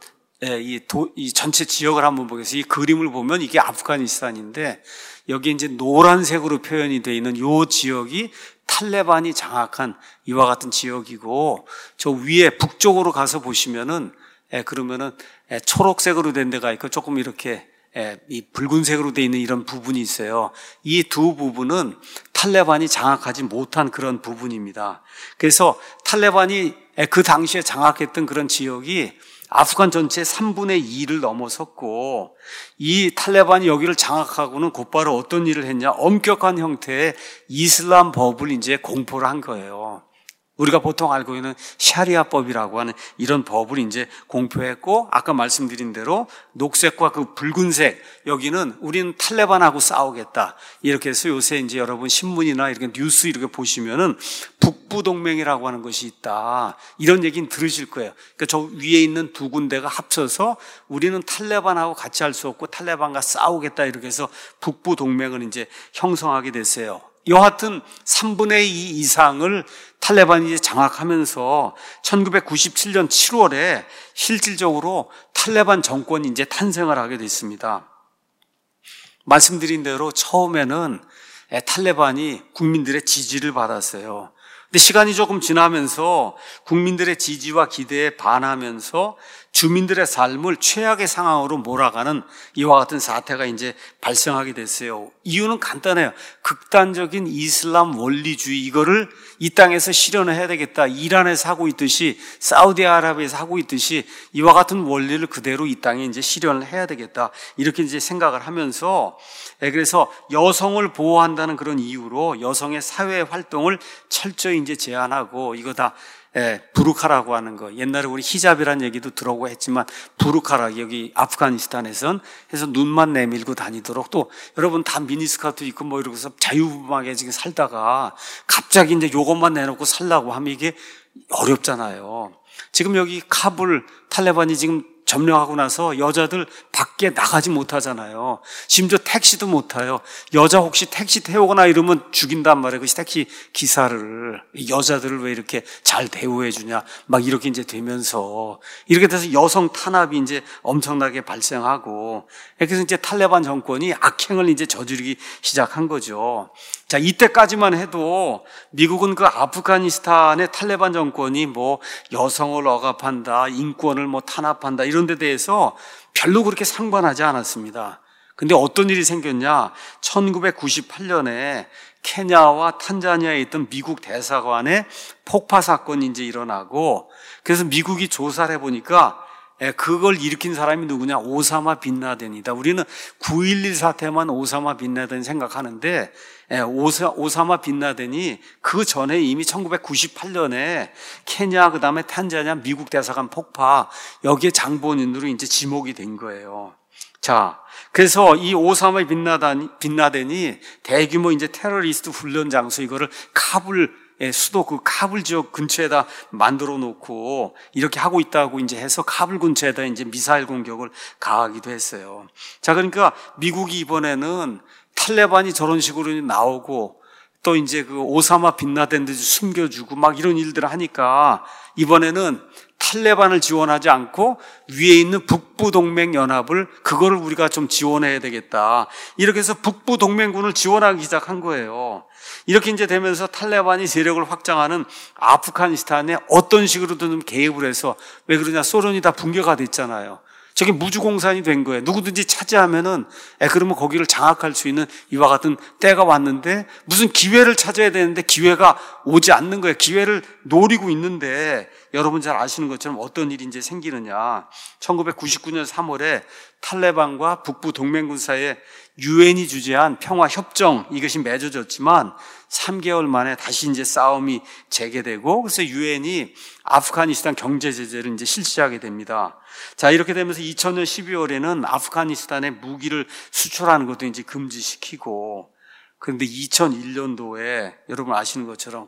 이 전체 지역을 한번 보겠습니다. 이 그림을 보면 이게 아프가니스탄인데, 여기 이제 노란색으로 표현이 되어 있는 이 지역이 탈레반이 장악한 이와 같은 지역이고, 저 위에 북쪽으로 가서 보시면은 그러면은 초록색으로 된 데가 있고, 조금 이렇게 이 붉은색으로 되어 있는 이런 부분이 있어요. 이 두 부분은 탈레반이 장악하지 못한 그런 부분입니다. 그래서 탈레반이 그 당시에 장악했던 그런 지역이 아프간 전체의 3분의 2를 넘어섰고, 이 탈레반이 여기를 장악하고는 곧바로 어떤 일을 했냐? 엄격한 형태의 이슬람 법을 이제 공포를 한 거예요. 우리가 보통 알고 있는 샤리아법이라고 하는 이런 법을 이제 공표했고, 아까 말씀드린 대로 녹색과 그 붉은색, 여기는 우리는 탈레반하고 싸우겠다. 이렇게 해서 요새 이제 여러분 신문이나 이렇게 뉴스 이렇게 보시면은 북부동맹이라고 하는 것이 있다. 이런 얘기는 들으실 거예요. 그러니까 저 위에 있는 두 군데가 합쳐서 우리는 탈레반하고 같이 할 수 없고 탈레반과 싸우겠다. 이렇게 해서 북부동맹을 이제 형성하게 됐어요. 여하튼 3분의 2 이상을 탈레반이 이제 장악하면서 1997년 7월에 실질적으로 탈레반 정권이 이제 탄생을 하게 됐습니다. 말씀드린 대로 처음에는 탈레반이 국민들의 지지를 받았어요. 근데 시간이 조금 지나면서 국민들의 지지와 기대에 반하면서 주민들의 삶을 최악의 상황으로 몰아가는 이와 같은 사태가 이제 발생하게 됐어요. 이유는 간단해요. 극단적인 이슬람 원리주의, 이거를 이 땅에서 실현을 해야 되겠다. 이란에서 하고 있듯이, 사우디아라비아에서 하고 있듯이 이와 같은 원리를 그대로 이 땅에 이제 실현을 해야 되겠다. 이렇게 이제 생각을 하면서, 그래서 여성을 보호한다는 그런 이유로 여성의 사회 활동을 철저히 이제 제한하고, 이거 다 부르카라고 하는 거. 옛날에 우리 히잡이라는 얘기도 들어오고 했지만, 부르카라, 여기 아프가니스탄에선 해서 눈만 내밀고 다니도록, 또 여러분 다 미니스커트 입고 뭐 이러고서 자유분방하게 지금 살다가 갑자기 이제 요것만 내놓고 살라고 하면 이게 어렵잖아요. 지금 여기 카불 탈레반이 지금 점령하고 나서 여자들 밖에 나가지 못하잖아요. 심지어 택시도 못 타요. 여자 혹시 택시 태우거나 이러면 죽인단 말이에요. 그 택시 기사를. 여자들을 왜 이렇게 잘 대우해 주냐. 막 이렇게 이제 되면서, 이렇게 돼서 여성 탄압이 이제 엄청나게 발생하고, 그래서 이제 탈레반 정권이 악행을 이제 저지르기 시작한 거죠. 자, 이때까지만 해도 미국은 그 아프가니스탄의 탈레반 정권이 뭐 여성을 억압한다, 인권을 뭐 탄압한다, 이런 데 대해서 별로 그렇게 상관하지 않았습니다. 근데 어떤 일이 생겼냐? 1998년에 케냐와 탄자니아에 있던 미국 대사관에 폭파 사건이 이제 일어나고, 그래서 미국이 조사를 해보니까 그걸 일으킨 사람이 누구냐? 오사마 빈 라덴이다. 우리는 9.11 사태만 오사마 빈 라덴 생각하는데, 오사마 빈 라덴이 그 전에 이미 1998년에 케냐, 그 다음에 탄자니아 미국 대사관 폭파, 여기에 장본인으로 이제 지목이 된 거예요. 자, 그래서 이 오사마 빈 라덴이 대규모 이제 테러리스트 훈련 장소, 이거를 수도 그 카불 지역 근처에다 만들어 놓고 이렇게 하고 있다고 이제 해서 카불 근처에다 이제 미사일 공격을 가하기도 했어요. 자, 그러니까 미국이 이번에는 탈레반이 저런 식으로 나오고, 또 이제 그 오사마 빈 라덴도 숨겨주고 막 이런 일들을 하니까, 이번에는 탈레반을 지원하지 않고 위에 있는 북부동맹연합을, 그거를 우리가 좀 지원해야 되겠다. 이렇게 해서 북부동맹군을 지원하기 시작한 거예요. 이렇게 이제 되면서 탈레반이 세력을 확장하는 아프가니스탄에 어떤 식으로든 개입을 해서, 왜 그러냐? 소련이 다 붕괴가 됐잖아요. 저게 무주공산이 된 거예요. 누구든지 차지하면은, 그러면 거기를 장악할 수 있는 이와 같은 때가 왔는데, 무슨 기회를 찾아야 되는데 기회가 오지 않는 거예요. 기회를 노리고 있는데, 여러분 잘 아시는 것처럼 어떤 일이 이제 생기느냐. 1999년 3월에 탈레반과 북부 동맹군 사이에 유엔이 주재한 평화협정, 이것이 맺어졌지만 3개월 만에 다시 이제 싸움이 재개되고, 그래서 유엔이 아프가니스탄 경제 제재를 이제 실시하게 됩니다. 자, 이렇게 되면서 2000년 12월에는 아프가니스탄에 무기를 수출하는 것도 이제 금지시키고, 그런데 2001년도에 여러분 아시는 것처럼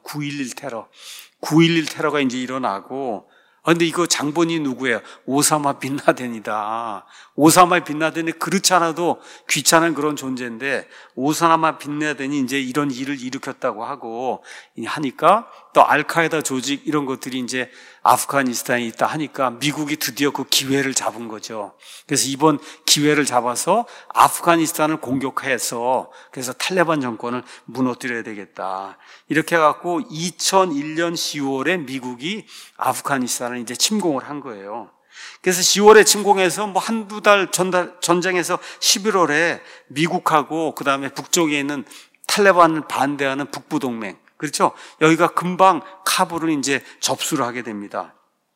9.11 테러가 이제 일어나고, 근데 이거 장본이 누구예요? 오사마 빈 라덴이다. 오사마 빈 라덴이 그렇지 않아도 귀찮은 그런 존재인데, 오사마 빈 라덴이 이제 이런 일을 일으켰다고 하고 하니까, 또 알카에다 조직 이런 것들이 이제 아프가니스탄에 있다 하니까 미국이 드디어 그 기회를 잡은 거죠. 그래서 이번 기회를 잡아서 아프가니스탄을 공격해서, 그래서 탈레반 정권을 무너뜨려야 되겠다. 이렇게 해갖고 2001년 10월에 미국이 아프가니스탄을 이제 침공을 한 거예요. 그래서 10월에 침공해서 뭐 한두 달 전쟁에서 11월에 미국하고 그 다음에 북쪽에 있는 탈레반을 반대하는 북부동맹, 그렇죠? 여기가 금방 카불을 이제 접수를 하게 됩니다.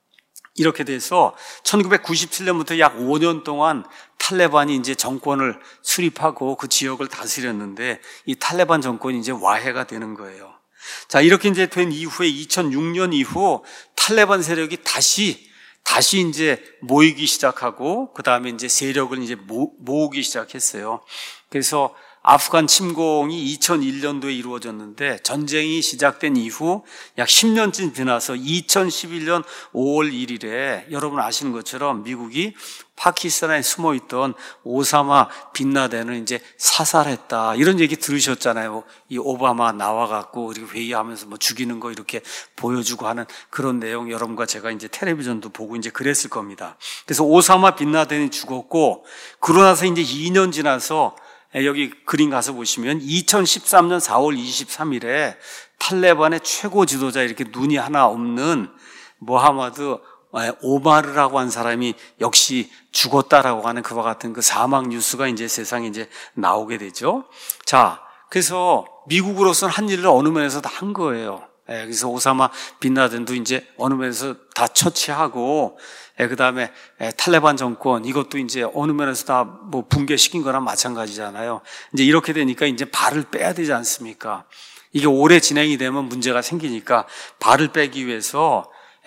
이렇게 돼서 1997년부터 약 5년 동안 탈레반이 이제 정권을 수립하고 그 지역을 다스렸는데 이 탈레반 정권이 이제 와해가 되는 거예요. 자, 이렇게 이제 된 이후에 2006년 이후 탈레반 세력이 다시 이제 모이기 시작하고 그 다음에 이제 세력을 이제 모으기 시작했어요. 그래서 아프간 침공이 2001년도에 이루어졌는데 전쟁이 시작된 이후 약 10년쯤 지나서 2011년 5월 1일에 여러분 아시는 것처럼 미국이 파키스탄에 숨어있던 오사마 빈라덴을 이제 사살했다. 이런 얘기 들으셨잖아요. 이 오바마 나와갖고 이렇게 회의하면서 뭐 죽이는 거 이렇게 보여주고 하는 그런 내용 여러분과 제가 이제 텔레비전도 보고 이제 그랬을 겁니다. 그래서 오사마 빈라덴이 죽었고 그러고 나서 이제 2년 지나서 여기 그림 가서 보시면 2013년 4월 23일에 탈레반의 최고 지도자 이렇게 눈이 하나 없는 모하마드 오마르라고 한 사람이 역시 죽었다라고 하는 그와 같은 그 사망 뉴스가 이제 세상에 이제 나오게 되죠. 자, 그래서 미국으로서는 한 일을 어느 면에서 다 한 거예요. 그래서 오사마 빈라덴도 이제 어느 면에서 다 처치하고 그 다음에 탈레반 정권 이것도 이제 어느 면에서 다 뭐 붕괴시킨 거랑 마찬가지잖아요. 이제 이렇게 되니까 이제 발을 빼야 되지 않습니까? 이게 오래 진행이 되면 문제가 생기니까 발을 빼기 위해서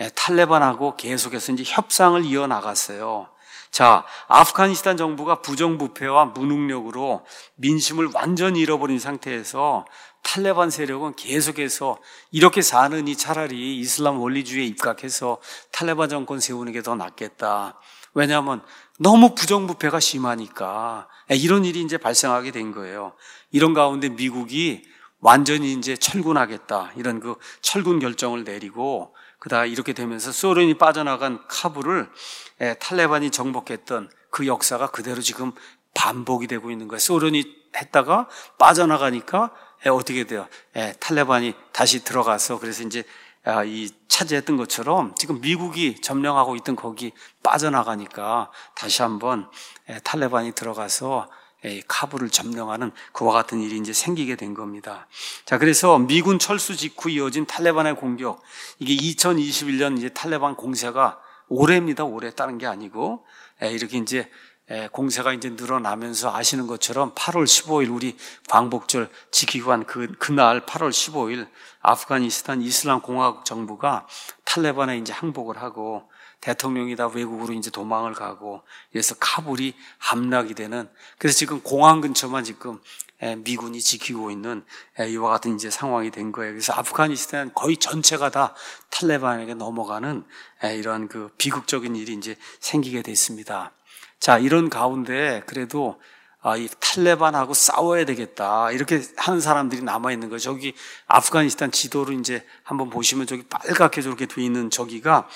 탈레반하고 계속해서 이제 협상을 이어나갔어요. 자, 아프가니스탄 정부가 부정부패와 무능력으로 민심을 완전히 잃어버린 상태에서 탈레반 세력은 계속해서 이렇게 사느니 차라리 이슬람 원리주의에 입각해서 탈레반 정권 세우는 게 더 낫겠다. 왜냐하면 너무 부정부패가 심하니까 이런 일이 이제 발생하게 된 거예요. 이런 가운데 미국이 완전히 이제 철군하겠다. 이런 그 철군 결정을 내리고 그다 이렇게 되면서 소련이 빠져나간 카불을 탈레반이 정복했던 그 역사가 그대로 지금 반복이 되고 있는 거예요. 소련이 했다가 빠져나가니까 어떻게 돼요? 탈레반이 다시 들어가서 그래서 이제 이 차지했던 것처럼 지금 미국이 점령하고 있던 거기 빠져나가니까 다시 한번 탈레반이 들어가서 카불을 점령하는 그와 같은 일이 이제 생기게 된 겁니다. 자, 그래서 미군 철수 직후 이어진 탈레반의 공격, 이게 2021년 이제 탈레반 공세가 올해입니다. 올해 다른 게 아니고 이렇게 이제 공세가 이제 늘어나면서 아시는 것처럼 8월 15일 우리 광복절 지키고 한 그날 8월 15일 아프가니스탄 이슬람 공화국 정부가 탈레반에 이제 항복을 하고 대통령이 다 외국으로 이제 도망을 가고 그래서 카불이 함락이 되는 그래서 지금 공항 근처만 지금 미군이 지키고 있는 이와 같은 이제 상황이 된 거예요. 그래서 아프가니스탄 거의 전체가 다 탈레반에게 넘어가는 이러한 그 비극적인 일이 이제 생기게 됐습니다. 자, 이런 가운데 그래도 이 탈레반하고 싸워야 되겠다 이렇게 하는 사람들이 남아 있는 거예요. 저기 아프가니스탄 지도를 이제 한번 보시면 저기 빨갛게 저렇게 돼 있는 저기가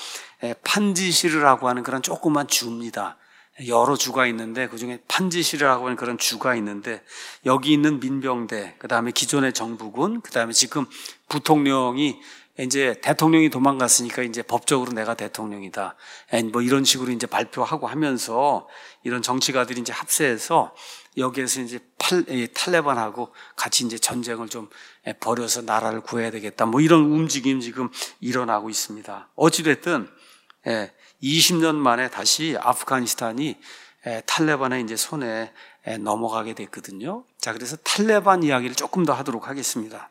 판지시르라고 하는 그런 조그만 주입니다. 여러 주가 있는데 그중에 판지시르라고 하는 그런 주가 있는데 여기 있는 민병대, 그다음에 기존의 정부군, 그다음에 지금 부통령이 이제 대통령이 도망갔으니까 이제 법적으로 내가 대통령이다. 뭐 이런 식으로 이제 발표하고 하면서 이런 정치가들이 이제 합세해서 여기에서 이제 탈레반하고 같이 이제 전쟁을 좀 벌여서 나라를 구해야 되겠다. 뭐 이런 움직임이 지금 일어나고 있습니다. 어찌됐든 20년 만에 다시 아프가니스탄이 탈레반의 이제 손에 넘어가게 됐거든요. 자, 그래서 탈레반 이야기를 조금 더 하도록 하겠습니다.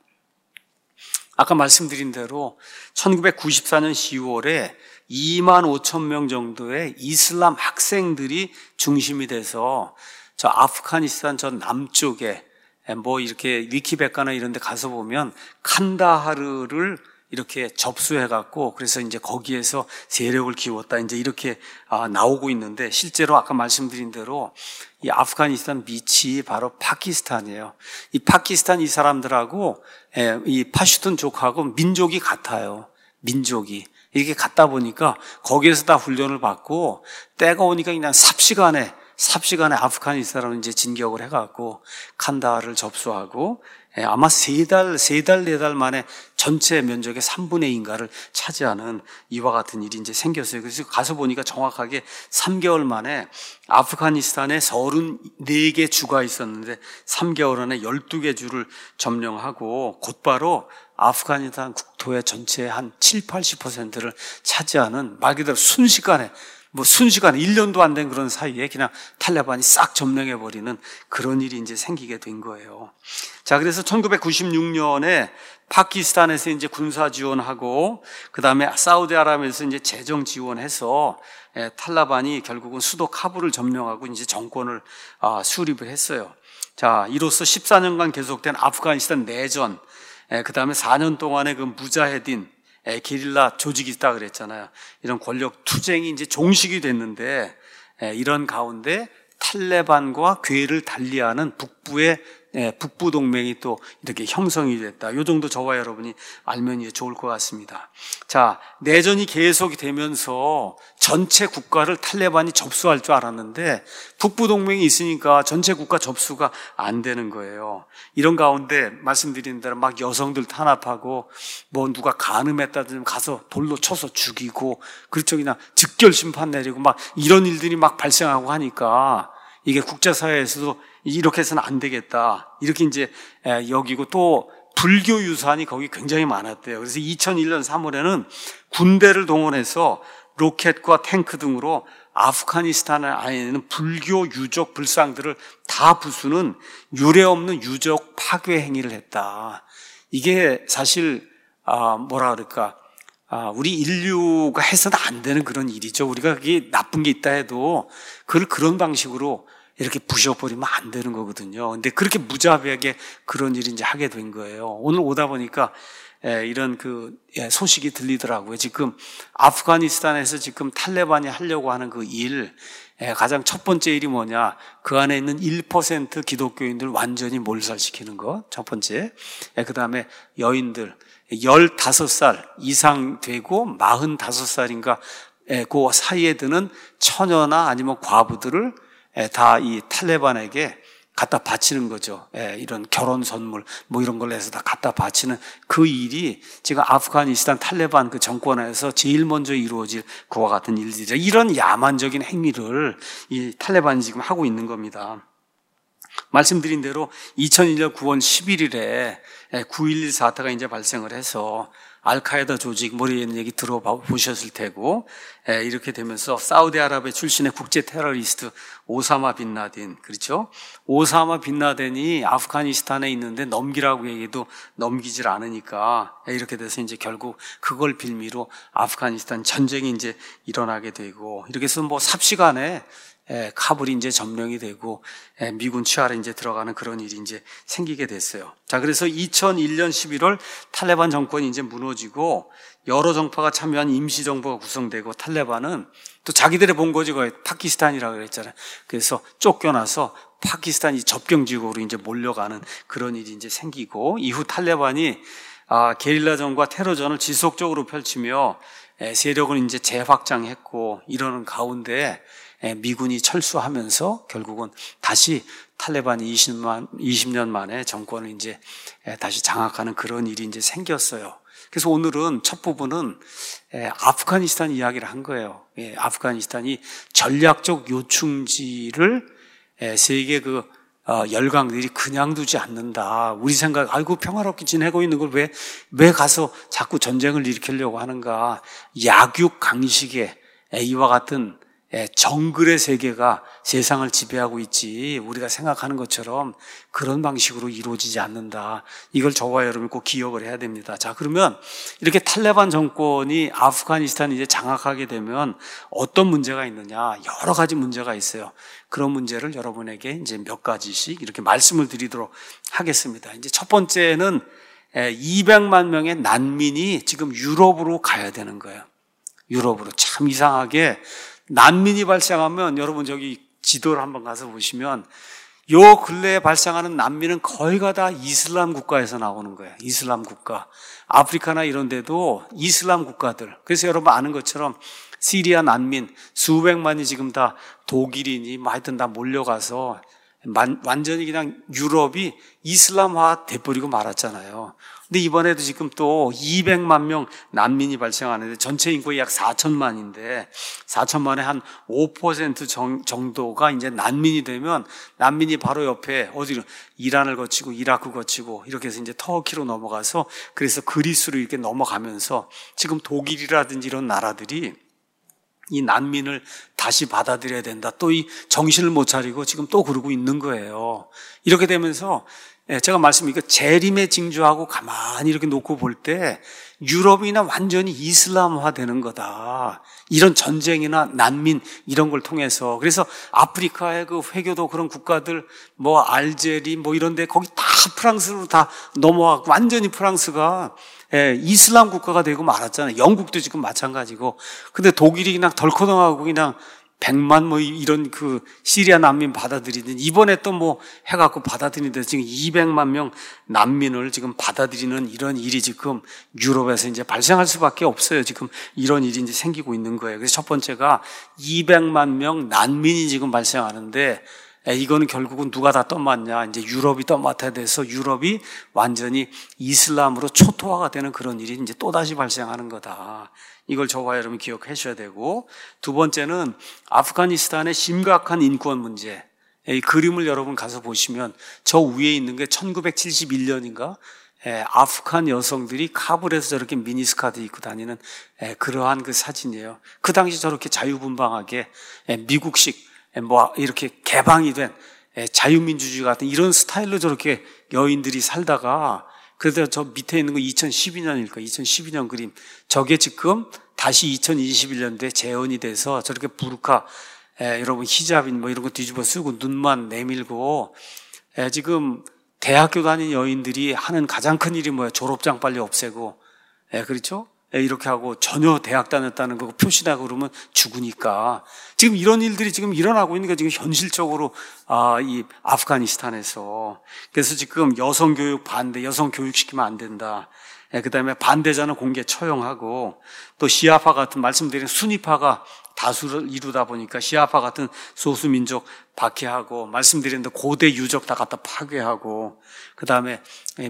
아까 말씀드린 대로 1994년 10월에 2만 5천 명 정도의 이슬람 학생들이 중심이 돼서 저 아프가니스탄 저 남쪽에 뭐 이렇게 위키백과나 이런 데 가서 보면 칸다하르를 이렇게 접수해갖고 그래서 이제 거기에서 세력을 키웠다 이제 이렇게 나오고 있는데 실제로 아까 말씀드린 대로 이 아프가니스탄 밑이 바로 파키스탄이에요. 이 파키스탄 이 사람들하고 이 파슈툰족하고 민족이 같아요. 민족이 이렇게 같다 보니까 거기에서 다 훈련을 받고 때가 오니까 그냥 삽시간에 삽시간에 아프가니스탄으로 이제 진격을 해갖고 칸다하를 접수하고 아마 세 달, 네 달 만에 전체 면적의 3분의 2인가를 차지하는 이와 같은 일이 이제 생겼어요. 그래서 가서 보니까 정확하게 3개월 만에 아프가니스탄에 34개 주가 있었는데 3개월 안에 12개 주를 점령하고 곧바로 아프가니스탄 국토의 전체의 한 7, 80%를 차지하는 말 그대로 순식간에 1년도 안 된 그런 사이에 그냥 탈레반이 싹 점령해버리는 그런 일이 이제 생기게 된 거예요. 자, 그래서 1996년에 파키스탄에서 이제 군사 지원하고, 그 다음에 사우디아라비아에서 이제 재정 지원해서 탈레반이 결국은 수도 카불을 점령하고 이제 정권을 수립을 했어요. 자, 이로써 14년간 계속된 아프가니스탄 내전, 그 다음에 4년 동안의 그 무자헤딘, 게릴라 조직이 있다 그랬잖아요. 이런 권력 투쟁이 이제 종식이 됐는데, 이런 가운데 탈레반과 궤를 달리하는 북부 동맹이 또 이렇게 형성이 됐다. 이 정도 저와 여러분이 알면 이제 좋을 것 같습니다. 자, 내전이 계속이 되면서 전체 국가를 탈레반이 접수할 줄 알았는데 북부 동맹이 있으니까 전체 국가 접수가 안 되는 거예요. 이런 가운데 말씀드린 대로 막 여성들 탄압하고 뭐 누가 간음했다든지 가서 돌로 쳐서 죽이고, 그렇죠, 그냥 즉결 심판 내리고 막 이런 일들이 막 발생하고 하니까 이게 국제사회에서도 이렇게 해서는 안 되겠다, 이렇게 이제 여기고, 또 불교 유산이 거기 굉장히 많았대요. 그래서 2001년 3월에는 군대를 동원해서 로켓과 탱크 등으로 아프가니스탄 안에는 불교 유적 불상들을 다 부수는 유례없는 유적 파괴 행위를 했다. 이게 사실 뭐라 그럴까, 우리 인류가 해서는 안 되는 그런 일이죠. 우리가 그게 나쁜 게 있다 해도 그걸 그런 방식으로 이렇게 부셔버리면 안 되는 거거든요. 근데 그렇게 무자비하게 그런 일을 이제 하게 된 거예요. 오늘 오다 보니까 이런 소식이 들리더라고요. 지금 아프가니스탄에서 지금 탈레반이 하려고 하는 그 일, 가장 첫 번째 일이 뭐냐, 그 안에 있는 1% 기독교인들 완전히 몰살시키는 거, 첫 번째. 그 다음에 여인들 15살 이상 되고 45살인가 그 사이에 드는 처녀나 아니면 과부들을 다 이 탈레반에게 갖다 바치는 거죠. 이런 결혼 선물 뭐 이런 걸 해서 다 갖다 바치는 그 일이 지금 아프가니스탄 탈레반 그 정권에서 제일 먼저 이루어질 그와 같은 일들이죠. 이런 야만적인 행위를 이 탈레반이 지금 하고 있는 겁니다. 말씀드린 대로 2001년 9월 11일에 9.11 사태가 이제 발생을 해서 알카에다 조직, 머리에 있는 얘기 들어보셨을 테고, 이렇게 되면서 사우디아라비아 출신의 국제 테러리스트 오사마 빈 라덴, 그렇죠? 오사마 빈 라덴이 아프가니스탄에 있는데 넘기라고 얘기해도 넘기질 않으니까 이렇게 돼서 이제 결국 그걸 빌미로 아프가니스탄 전쟁이 이제 일어나게 되고, 이렇게 해서 뭐 삽시간에 카불이 이제 점령이 되고 미군 치하에 이제 들어가는 그런 일이 이제 생기게 됐어요. 자, 그래서 2001년 11월 탈레반 정권이 이제 무너지고 여러 정파가 참여한 임시정부가 구성되고, 탈레반은 또 자기들의 본거지 거의 파키스탄이라고 그랬잖아요. 그래서 쫓겨나서 파키스탄이 접경지구로 이제 몰려가는 그런 일이 이제 생기고, 이후 탈레반이 게릴라전과 테러전을 지속적으로 펼치며 세력을 이제 재확장했고, 이러는 가운데 미군이 철수하면서 결국은 다시 탈레반이 20년 만에 정권을 이제 다시 장악하는 그런 일이 이제 생겼어요. 그래서 오늘은 첫 부분은 아프가니스탄 이야기를 한 거예요. 아프가니스탄이 전략적 요충지를 세계 열강들이 그냥 두지 않는다. 우리 생각, 아이고 평화롭게 지내고 있는 걸 왜 가서 자꾸 전쟁을 일으키려고 하는가. 약육 강식의 이와 같은 정글의 세계가 세상을 지배하고 있지, 우리가 생각하는 것처럼 그런 방식으로 이루어지지 않는다. 이걸 저와 여러분이 꼭 기억을 해야 됩니다. 자, 그러면 이렇게 탈레반 정권이 아프가니스탄을 이제 장악하게 되면 어떤 문제가 있느냐? 여러 가지 문제가 있어요. 그런 문제를 여러분에게 이제 몇 가지씩 이렇게 말씀을 드리도록 하겠습니다. 이제 첫 번째는 200만 명의 난민이 지금 유럽으로 가야 되는 거예요. 유럽으로. 참 이상하게 난민이 발생하면, 여러분 저기 지도를 한번 가서 보시면 요 근래에 발생하는 난민은 거의가 다 이슬람 국가에서 나오는 거예요. 이슬람 국가. 아프리카나 이런 데도 이슬람 국가들. 그래서 여러분 아는 것처럼 시리아 난민 수백만이 지금 다 독일이니 뭐 하여튼 다 몰려가서 완전히 그냥 유럽이 이슬람화 돼버리고 말았잖아요. 근데 이번에도 지금 또 200만 명 난민이 발생하는데 전체 인구의 약 4천만인데 4천만의 한 5% 정도가 이제 난민이 되면 난민이 바로 옆에 어디로 이란을 거치고 이라크 거치고 이렇게 해서 이제 터키로 넘어가서 그래서 그리스로 이렇게 넘어가면서 지금 독일이라든지 이런 나라들이 이 난민을 다시 받아들여야 된다. 또 이 정신을 못 차리고 지금 또 그러고 있는 거예요. 이렇게 되면서 제가 말씀드린 재림의 징조하고 가만히 이렇게 놓고 볼 때 유럽이나 완전히 이슬람화 되는 거다. 이런 전쟁이나 난민 이런 걸 통해서. 그래서 아프리카의 그 회교도 그런 국가들 뭐 알제리 뭐 이런데 거기 다 프랑스로 다 넘어가고 완전히 프랑스가 이슬람 국가가 되고 말았잖아요. 영국도 지금 마찬가지고. 근데 독일이 그냥 덜커덩하고 그냥 100만 뭐 이런 그 시리아 난민 받아들이는 이번에 또 뭐 해갖고 받아들이는데 지금 200만 명 난민을 지금 받아들이는 이런 일이 지금 유럽에서 이제 발생할 수밖에 없어요. 지금 이런 일이 이제 생기고 있는 거예요. 그래서 첫 번째가 200만 명 난민이 지금 발생하는데 이거는 결국은 누가 다 떠맡냐. 이제 유럽이 떠맡아야 돼서 유럽이 완전히 이슬람으로 초토화가 되는 그런 일이 이제 또다시 발생하는 거다. 이걸 저와 여러분 기억하셔야 되고, 두 번째는 아프가니스탄의 심각한 인권 문제. 이 그림을 여러분 가서 보시면 저 위에 있는 게 1971년인가 아프간 여성들이 카불에서 저렇게 미니스커트 입고 다니는 그러한 그 사진이에요. 그 당시 저렇게 자유분방하게 미국식 뭐 이렇게 개방이 된 자유민주주의 같은 이런 스타일로 저렇게 여인들이 살다가, 그래서 저 밑에 있는 거 2012년일 거예요. 2012년 그림. 저게 지금 다시 2021년도에 재현이 돼서 저렇게 부르카, 여러분 히잡인 뭐 이런 거 뒤집어 쓰고 눈만 내밀고, 지금 대학교 다닌 여인들이 하는 가장 큰 일이 뭐예요? 졸업장 빨리 없애고, 그렇죠? 이렇게 하고 전혀 대학 다녔다는 거 표시나고 그러면 죽으니까. 지금 이런 일들이 지금 일어나고 있는 게 지금 현실적으로 이 아프가니스탄에서. 그래서 지금 여성 교육 반대, 여성 교육시키면 안 된다. 그다음에 반대자는 공개 처형하고, 또 시아파 같은 말씀드린 순위파가 다수를 이루다 보니까 시아파 같은 소수민족 박해하고, 말씀드렸는데 고대 유적 다 갖다 파괴하고, 그다음에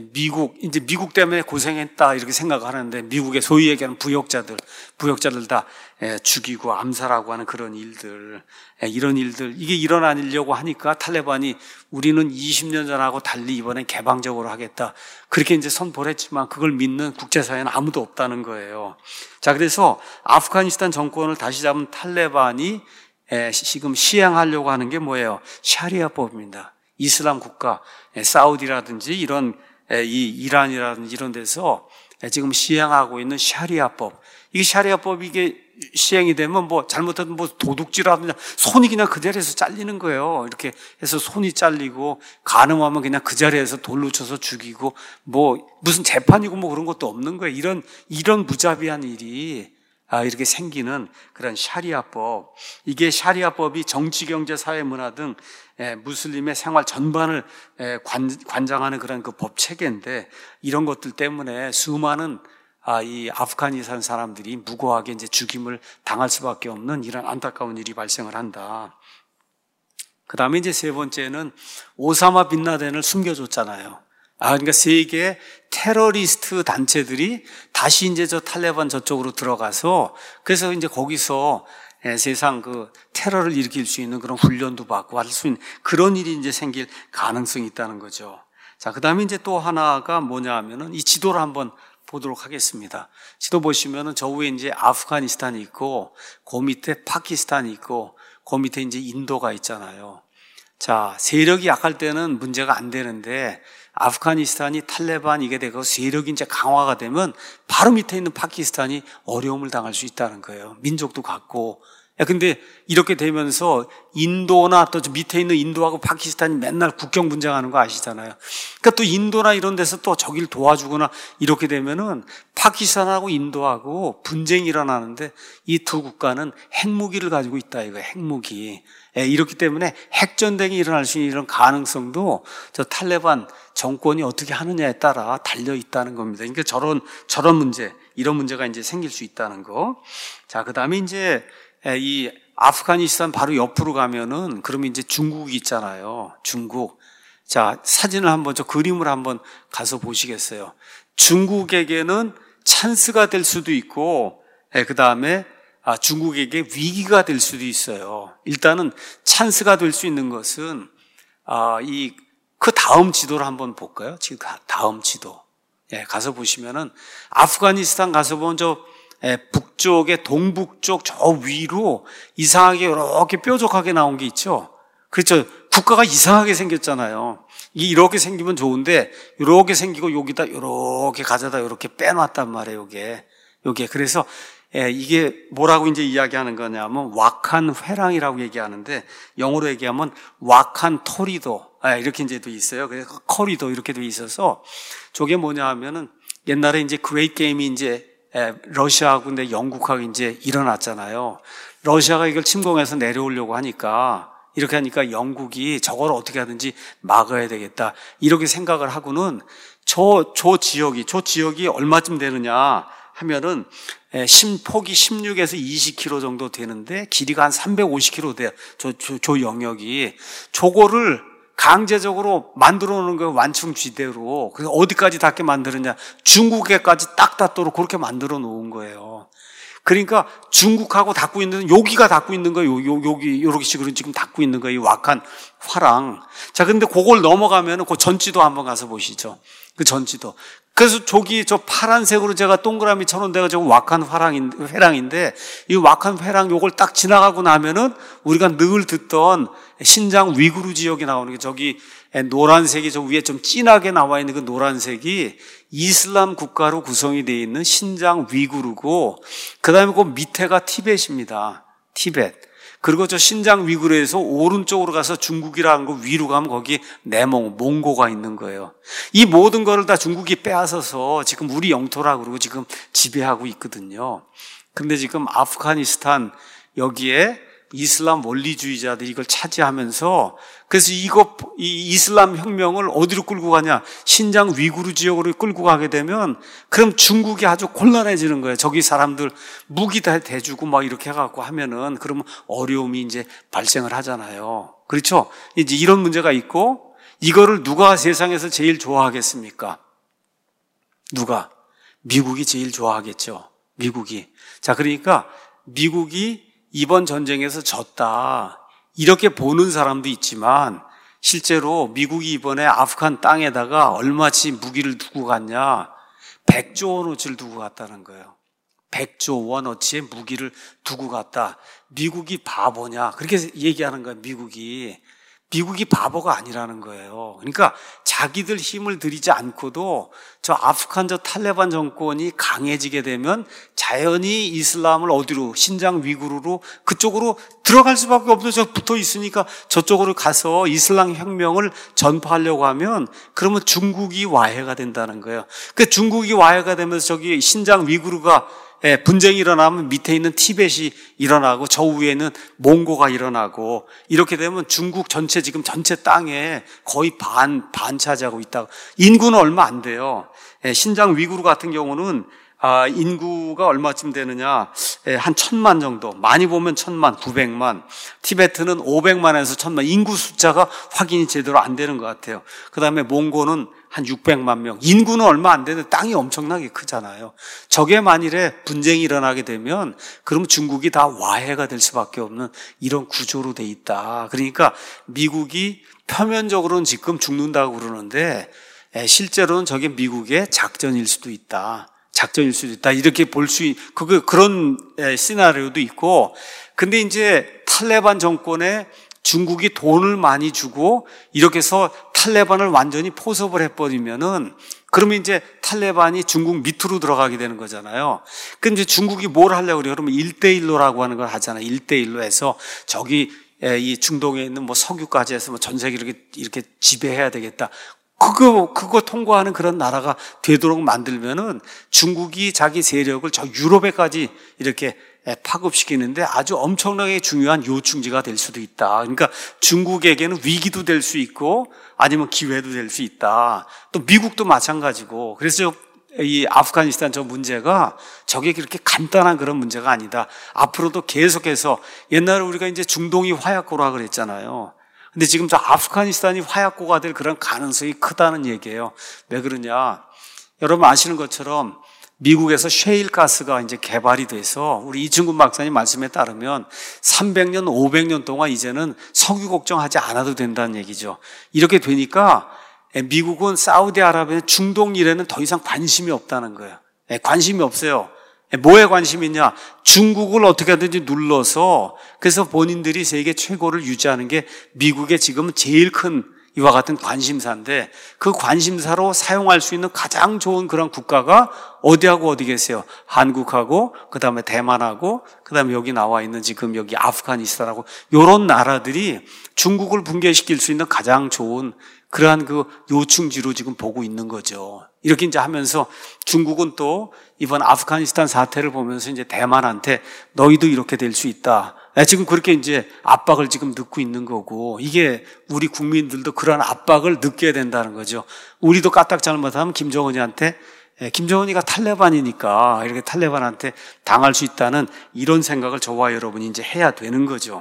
미국 때문에 고생했다 이렇게 생각하는데 미국의 소위 얘기하는 부역자들 다 죽이고 암살하고 하는 그런 일들, 이런 일들, 이게 일어나려고 하니까 탈레반이 우리는 20년 전하고 달리 이번엔 개방적으로 하겠다 그렇게 이제 선포를 했지만 그걸 믿는 국제사회는 아무도 없다는 거예요. 자, 그래서 아프가니스탄 정권을 다시 잡은 탈레반이 지금 시행하려고 하는 게 뭐예요? 샤리아법입니다. 이슬람 국가, 사우디라든지 이런 이란이라든지 이런 데서 지금 시행하고 있는 샤리아법. 이게 샤리아법이 이게 시행이 되면 뭐 잘못하면 뭐 도둑질하든지 손이 그냥 그 자리에서 잘리는 거예요. 이렇게 해서 손이 잘리고, 가늠하면 그냥 그 자리에서 돌로 쳐서 죽이고, 뭐 무슨 재판이고 뭐 그런 것도 없는 거예요. 이런 무자비한 일이 이렇게 생기는 그런 샤리아법. 이게 샤리아법이 정치, 경제, 사회, 문화 등 무슬림의 생활 전반을 관장하는 그런 그 법 체계인데, 이런 것들 때문에 수많은 이 아프가니스탄 사람들이 무고하게 이제 죽임을 당할 수밖에 없는 이런 안타까운 일이 발생을 한다. 그 다음에 이제 세 번째는 오사마 빈 라덴을 숨겨줬잖아요. 그러니까 세계 테러리스트 단체들이 다시 이제 저 탈레반 저쪽으로 들어가서, 그래서 이제 거기서 세상 그 테러를 일으킬 수 있는 그런 훈련도 받고 할 수 있는 그런 일이 이제 생길 가능성이 있다는 거죠. 자, 그 다음에 이제 또 하나가 뭐냐 하면은 이 지도를 한번 보도록 하겠습니다. 지도 보시면은 저 위에 이제 아프가니스탄이 있고, 그 밑에 파키스탄이 있고, 그 밑에 이제 인도가 있잖아요. 자, 세력이 약할 때는 문제가 안 되는데, 아프가니스탄이 탈레반 이게 되고 세력이 이제 강화가 되면 바로 밑에 있는 파키스탄이 어려움을 당할 수 있다는 거예요. 민족도 같고. 근데 이렇게 되면서 인도나 또 밑에 있는 인도하고 파키스탄이 맨날 국경 분쟁하는 거 아시잖아요. 그러니까 또 인도나 이런 데서 또 저기를 도와주거나 이렇게 되면은 파키스탄하고 인도하고 분쟁이 일어나는데 이 두 국가는 핵무기를 가지고 있다 이거 핵무기. 이렇기 때문에 핵전쟁이 일어날 수 있는 이런 가능성도 저 탈레반 정권이 어떻게 하느냐에 따라 달려 있다는 겁니다. 그러니까 저런 문제, 이런 문제가 이제 생길 수 있다는 거. 자, 그다음에 이제 이 아프가니스탄 바로 옆으로 가면은 그러면 이제 중국이 있잖아요. 중국. 자, 사진을 한번 저 그림을 한번 가서 보시겠어요. 중국에게는 찬스가 될 수도 있고, 그다음에 중국에게 위기가 될 수도 있어요. 일단은 찬스가 될 수 있는 것은 그 다음 지도를 한번 볼까요? 지금 다음 지도. 가서 보시면은 아프가니스탄 가서 보면 저 북쪽의 동북쪽 저 위로 이상하게 이렇게 뾰족하게 나온 게 있죠. 그렇죠. 국가가 이상하게 생겼잖아요. 이렇게 생기면 좋은데 이렇게 생기고 여기다 이렇게 가져다 이렇게 빼놨단 말이에요. 요게 그래서 이게 뭐라고 이제 이야기하는 거냐면 왁한 회랑이라고 얘기하는데 영어로 얘기하면 왁한 토리도 이렇게 이제 돼 있어요. 그래서 커리도 이렇게 돼 있어서 저게 뭐냐 하면은 옛날에 이제 그레이트 게임이 이제 러시아하고 근데 영국하고 이제 일어났잖아요. 러시아가 이걸 침공해서 내려오려고 하니까 이렇게 하니까 영국이 저걸 어떻게 하든지 막아야 되겠다. 이렇게 생각을 하고는 저 지역이 얼마쯤 되느냐 하면은 폭이 16에서 20km 정도 되는데 길이가 한 350km 돼요. 저 영역이. 저거를 강제적으로 만들어 놓은 거예요. 완충지대로. 그래서 어디까지 닿게 만들었냐. 중국에까지 딱 닿도록 그렇게 만들어 놓은 거예요. 그러니까 중국하고 닿고 있는, 여기가 닿고 있는 거예요. 여기, 요렇게 식으로 지금 닿고 있는 거예요. 이 왁한 화랑. 자, 근데 그걸 넘어가면은 그 전지도 한번 가서 보시죠. 그 전지도. 그래서 저기 저 파란색으로 제가 동그라미 쳐놓은 데가 저거 왁한 회랑인데 이 왁한 회랑 요걸 딱 지나가고 나면은 우리가 늘 듣던 신장 위구르 지역이 나오는 게 저기 노란색이 저 위에 좀 진하게 나와 있는 그 노란색이 이슬람 국가로 구성이 되어 있는 신장 위구르고 그 다음에 그 밑에가 티벳입니다. 티벳. 그리고 저 신장 위구르에서 오른쪽으로 가서 중국이라는 거 위로 가면 거기 몽고가 있는 거예요. 이 모든 거를 다 중국이 빼앗아서 지금 우리 영토라고 그러고 지금 지배하고 있거든요. 그런데 지금 아프가니스탄 여기에 이슬람 원리주의자들이 이걸 차지하면서 그래서 이 이슬람 혁명을 어디로 끌고 가냐? 신장 위구르 지역으로 끌고 가게 되면 그럼 중국이 아주 곤란해지는 거예요. 저기 사람들 무기 다 대주고 막 이렇게 해갖고 하면은 그러면 어려움이 이제 발생을 하잖아요. 그렇죠? 이제 이런 문제가 있고 이거를 누가 세상에서 제일 좋아하겠습니까? 누가? 미국이 제일 좋아하겠죠. 미국이. 자, 그러니까 미국이 이번 전쟁에서 졌다. 이렇게 보는 사람도 있지만 실제로 미국이 이번에 아프간 땅에다가 얼마치 무기를 두고 갔냐? 100조 원어치를 두고 갔다는 거예요. 100조 원어치의 무기를 두고 갔다. 미국이 바보냐? 그렇게 얘기하는 거예요. 미국이 바보가 아니라는 거예요. 그러니까 자기들 힘을 들이지 않고도 저 아프간 저 탈레반 정권이 강해지게 되면 자연히 이슬람을 어디로 신장 위구르로 그쪽으로 들어갈 수밖에 없어서 붙어 있으니까 저쪽으로 가서 이슬람 혁명을 전파하려고 하면 그러면 중국이 와해가 된다는 거예요. 그 중국이 와해가 되면서 저기 신장 위구르가 분쟁이 일어나면 밑에 있는 티벳이 일어나고 저 위에는 몽고가 일어나고 이렇게 되면 중국 전체 지금 전체 땅에 거의 반 차지하고 있다고. 인구는 얼마 안 돼요. 신장 위구르 같은 경우는 인구가 얼마쯤 되느냐? 한 1000만 정도. 많이 보면 1000만, 900만. 티베트는 500만에서 1000만. 인구 숫자가 확인이 제대로 안 되는 것 같아요. 그 다음에 몽고는 한 600만 명. 인구는 얼마 안 되는데 땅이 엄청나게 크잖아요. 저게 만일에 분쟁이 일어나게 되면 그럼 중국이 다 와해가 될 수밖에 없는 이런 구조로 돼 있다. 그러니까 미국이 표면적으로는 지금 죽는다고 그러는데 실제로는 저게 미국의 작전일 수도 있다. 이렇게 볼 수, 그런 시나리오도 있고. 근데 이제 탈레반 정권에 중국이 돈을 많이 주고 이렇게 해서 탈레반을 완전히 포섭을 해버리면은 그러면 이제 탈레반이 중국 밑으로 들어가게 되는 거잖아요. 근데 이제 중국이 뭘 하려고 그래요? 그러면 1대1로라고 하는 걸 하잖아요. 1대1로 해서 저기 이 중동에 있는 뭐 석유까지 해서 뭐 전 세계 이렇게 지배해야 되겠다. 그거 통과하는 그런 나라가 되도록 만들면은 중국이 자기 세력을 저 유럽에까지 이렇게 파급시키는데 아주 엄청나게 중요한 요충지가 될 수도 있다. 그러니까 중국에게는 위기도 될 수 있고 아니면 기회도 될 수 있다. 또 미국도 마찬가지고. 그래서 이 아프가니스탄 저 문제가 저게 그렇게 간단한 그런 문제가 아니다. 앞으로도 계속해서 옛날에 우리가 이제 중동이 화약고라 그랬잖아요. 근데 지금 저 아프가니스탄이 화약고가 될 그런 가능성이 크다는 얘기예요. 왜 그러냐? 여러분 아시는 것처럼 미국에서 셰일 가스가 이제 개발이 돼서 우리 이충근 박사님 말씀에 따르면 300년, 500년 동안 이제는 석유 걱정하지 않아도 된다는 얘기죠. 이렇게 되니까 미국은 사우디아라비아 중동 일에는 더 이상 관심이 없다는 거예요. 관심이 없어요. 뭐에 관심이 있냐? 중국을 어떻게 하든지 눌러서 그래서 본인들이 세계 최고를 유지하는 게 미국의 지금 제일 큰 이와 같은 관심사인데 그 관심사로 사용할 수 있는 가장 좋은 그런 국가가 어디하고 어디 계세요? 한국하고 그다음에 대만하고 그다음에 여기 나와 있는 지금 여기 아프가니스탄하고 이런 나라들이 중국을 붕괴시킬 수 있는 가장 좋은 그러한 그 요충지로 지금 보고 있는 거죠. 이렇게 이제 하면서 중국은 또 이번 아프가니스탄 사태를 보면서 이제 대만한테 너희도 이렇게 될 수 있다. 지금 그렇게 이제 압박을 지금 넣고 있는 거고 이게 우리 국민들도 그런 압박을 느껴야 된다는 거죠. 우리도 까딱 잘못하면 김정은이한테 김정은이가 탈레반이니까 이렇게 탈레반한테 당할 수 있다는 이런 생각을 저와 여러분이 이제 해야 되는 거죠.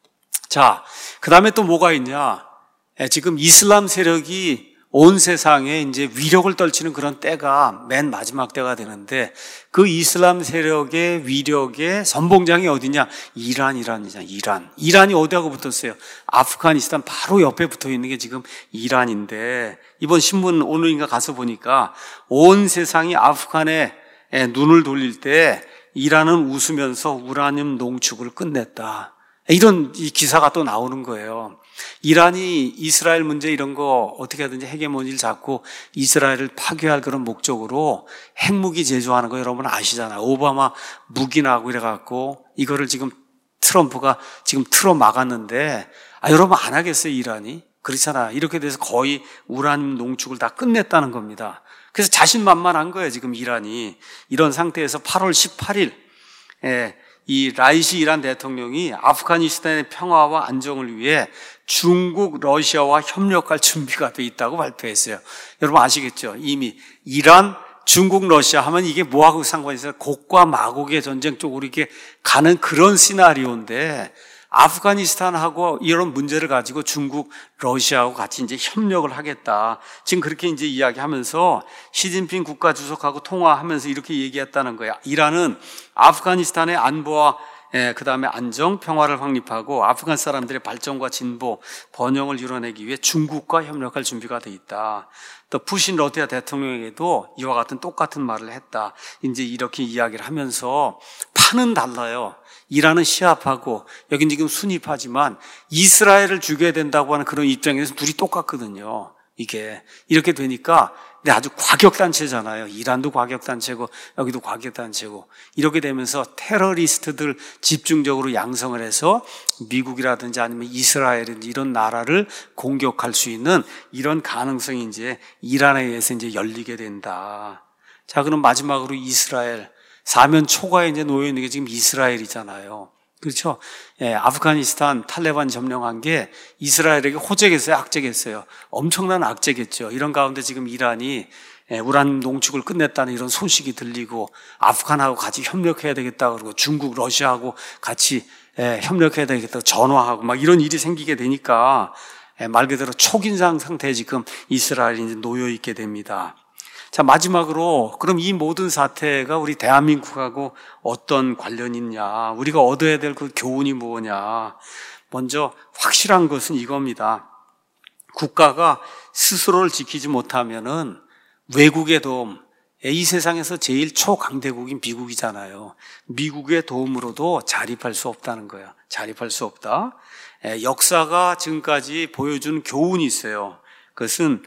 자, 그 다음에 또 뭐가 있냐? 지금 이슬람 세력이 온 세상에 이제 위력을 떨치는 그런 때가 맨 마지막 때가 되는데 그 이슬람 세력의 위력의 선봉장이 어디냐? 이란이잖아, 이란. 이란이 어디하고 붙었어요? 아프가니스탄 바로 옆에 붙어 있는 게 지금 이란인데 이번 신문 오늘인가 가서 보니까 온 세상이 아프간에 눈을 돌릴 때 이란은 웃으면서 우라늄 농축을 끝냈다. 이런 이 기사가 또 나오는 거예요. 이란이 이스라엘 문제 이런 거 어떻게 하든지 헤게모니를 잡고 이스라엘을 파괴할 그런 목적으로 핵무기 제조하는 거 여러분 아시잖아요. 오바마 무기 나고 이래갖고 이거를 지금 트럼프가 지금 틀어 막았는데 여러분 안 하겠어요 이란이? 그렇잖아. 이렇게 돼서 거의 우라늄 농축을 다 끝냈다는 겁니다. 그래서 자신만만한 거예요 지금 이란이. 이런 상태에서 8월 18일 이 라이시 이란 대통령이 아프가니스탄의 평화와 안정을 위해 중국, 러시아와 협력할 준비가 돼 있다고 발표했어요. 여러분 아시겠죠? 이미 이란, 중국, 러시아 하면 이게 뭐하고 상관이 있어요? 곡과 마곡의 전쟁 쪽으로 이렇게 가는 그런 시나리오인데 아프가니스탄하고 이런 문제를 가지고 중국, 러시아하고 같이 이제 협력을 하겠다. 지금 그렇게 이제 이야기하면서 시진핑 국가주석하고 통화하면서 이렇게 얘기했다는 거야. 이란은 아프가니스탄의 안보와 그 다음에 안정, 평화를 확립하고 아프간 사람들의 발전과 진보, 번영을 이뤄내기 위해 중국과 협력할 준비가 돼 있다. 또 푸신 러시아 대통령에게도 이와 같은 똑같은 말을 했다. 이제 이렇게 이야기를 하면서 판은 달라요. 이란은 시합하고 여긴 지금 순입하지만 이스라엘을 죽여야 된다고 하는 그런 입장에서 둘이 똑같거든요. 이게 이렇게 되니까 근데 아주 과격단체잖아요. 이란도 과격단체고 여기도 과격단체고 이렇게 되면서 테러리스트들 집중적으로 양성을 해서 미국이라든지 아니면 이스라엘이든지 이런 나라를 공격할 수 있는 이런 가능성이 이제 이란에 의해서 이제 열리게 된다. 자, 그럼 마지막으로 이스라엘 사면 초과에 이제 놓여 있는 게 지금 이스라엘이잖아요. 그렇죠? 아프가니스탄 탈레반 점령한 게 이스라엘에게 호재겠어요? 악재겠어요? 엄청난 악재겠죠. 이런 가운데 지금 이란이 우라늄 농축을 끝냈다는 이런 소식이 들리고 아프간하고 같이 협력해야 되겠다 그러고 중국, 러시아하고 같이 협력해야 되겠다 전화하고 막 이런 일이 생기게 되니까 말 그대로 초긴장 상태에 지금 이스라엘이 이제 놓여 있게 됩니다. 자, 마지막으로 그럼 이 모든 사태가 우리 대한민국하고 어떤 관련이 있냐, 우리가 얻어야 될 그 교훈이 뭐냐. 먼저 확실한 것은 이겁니다. 국가가 스스로를 지키지 못하면은 외국의 도움, 이 세상에서 제일 초강대국인 미국이잖아요. 미국의 도움으로도 자립할 수 없다는 거예요. 자립할 수 없다. 역사가 지금까지 보여준 교훈이 있어요. 그것은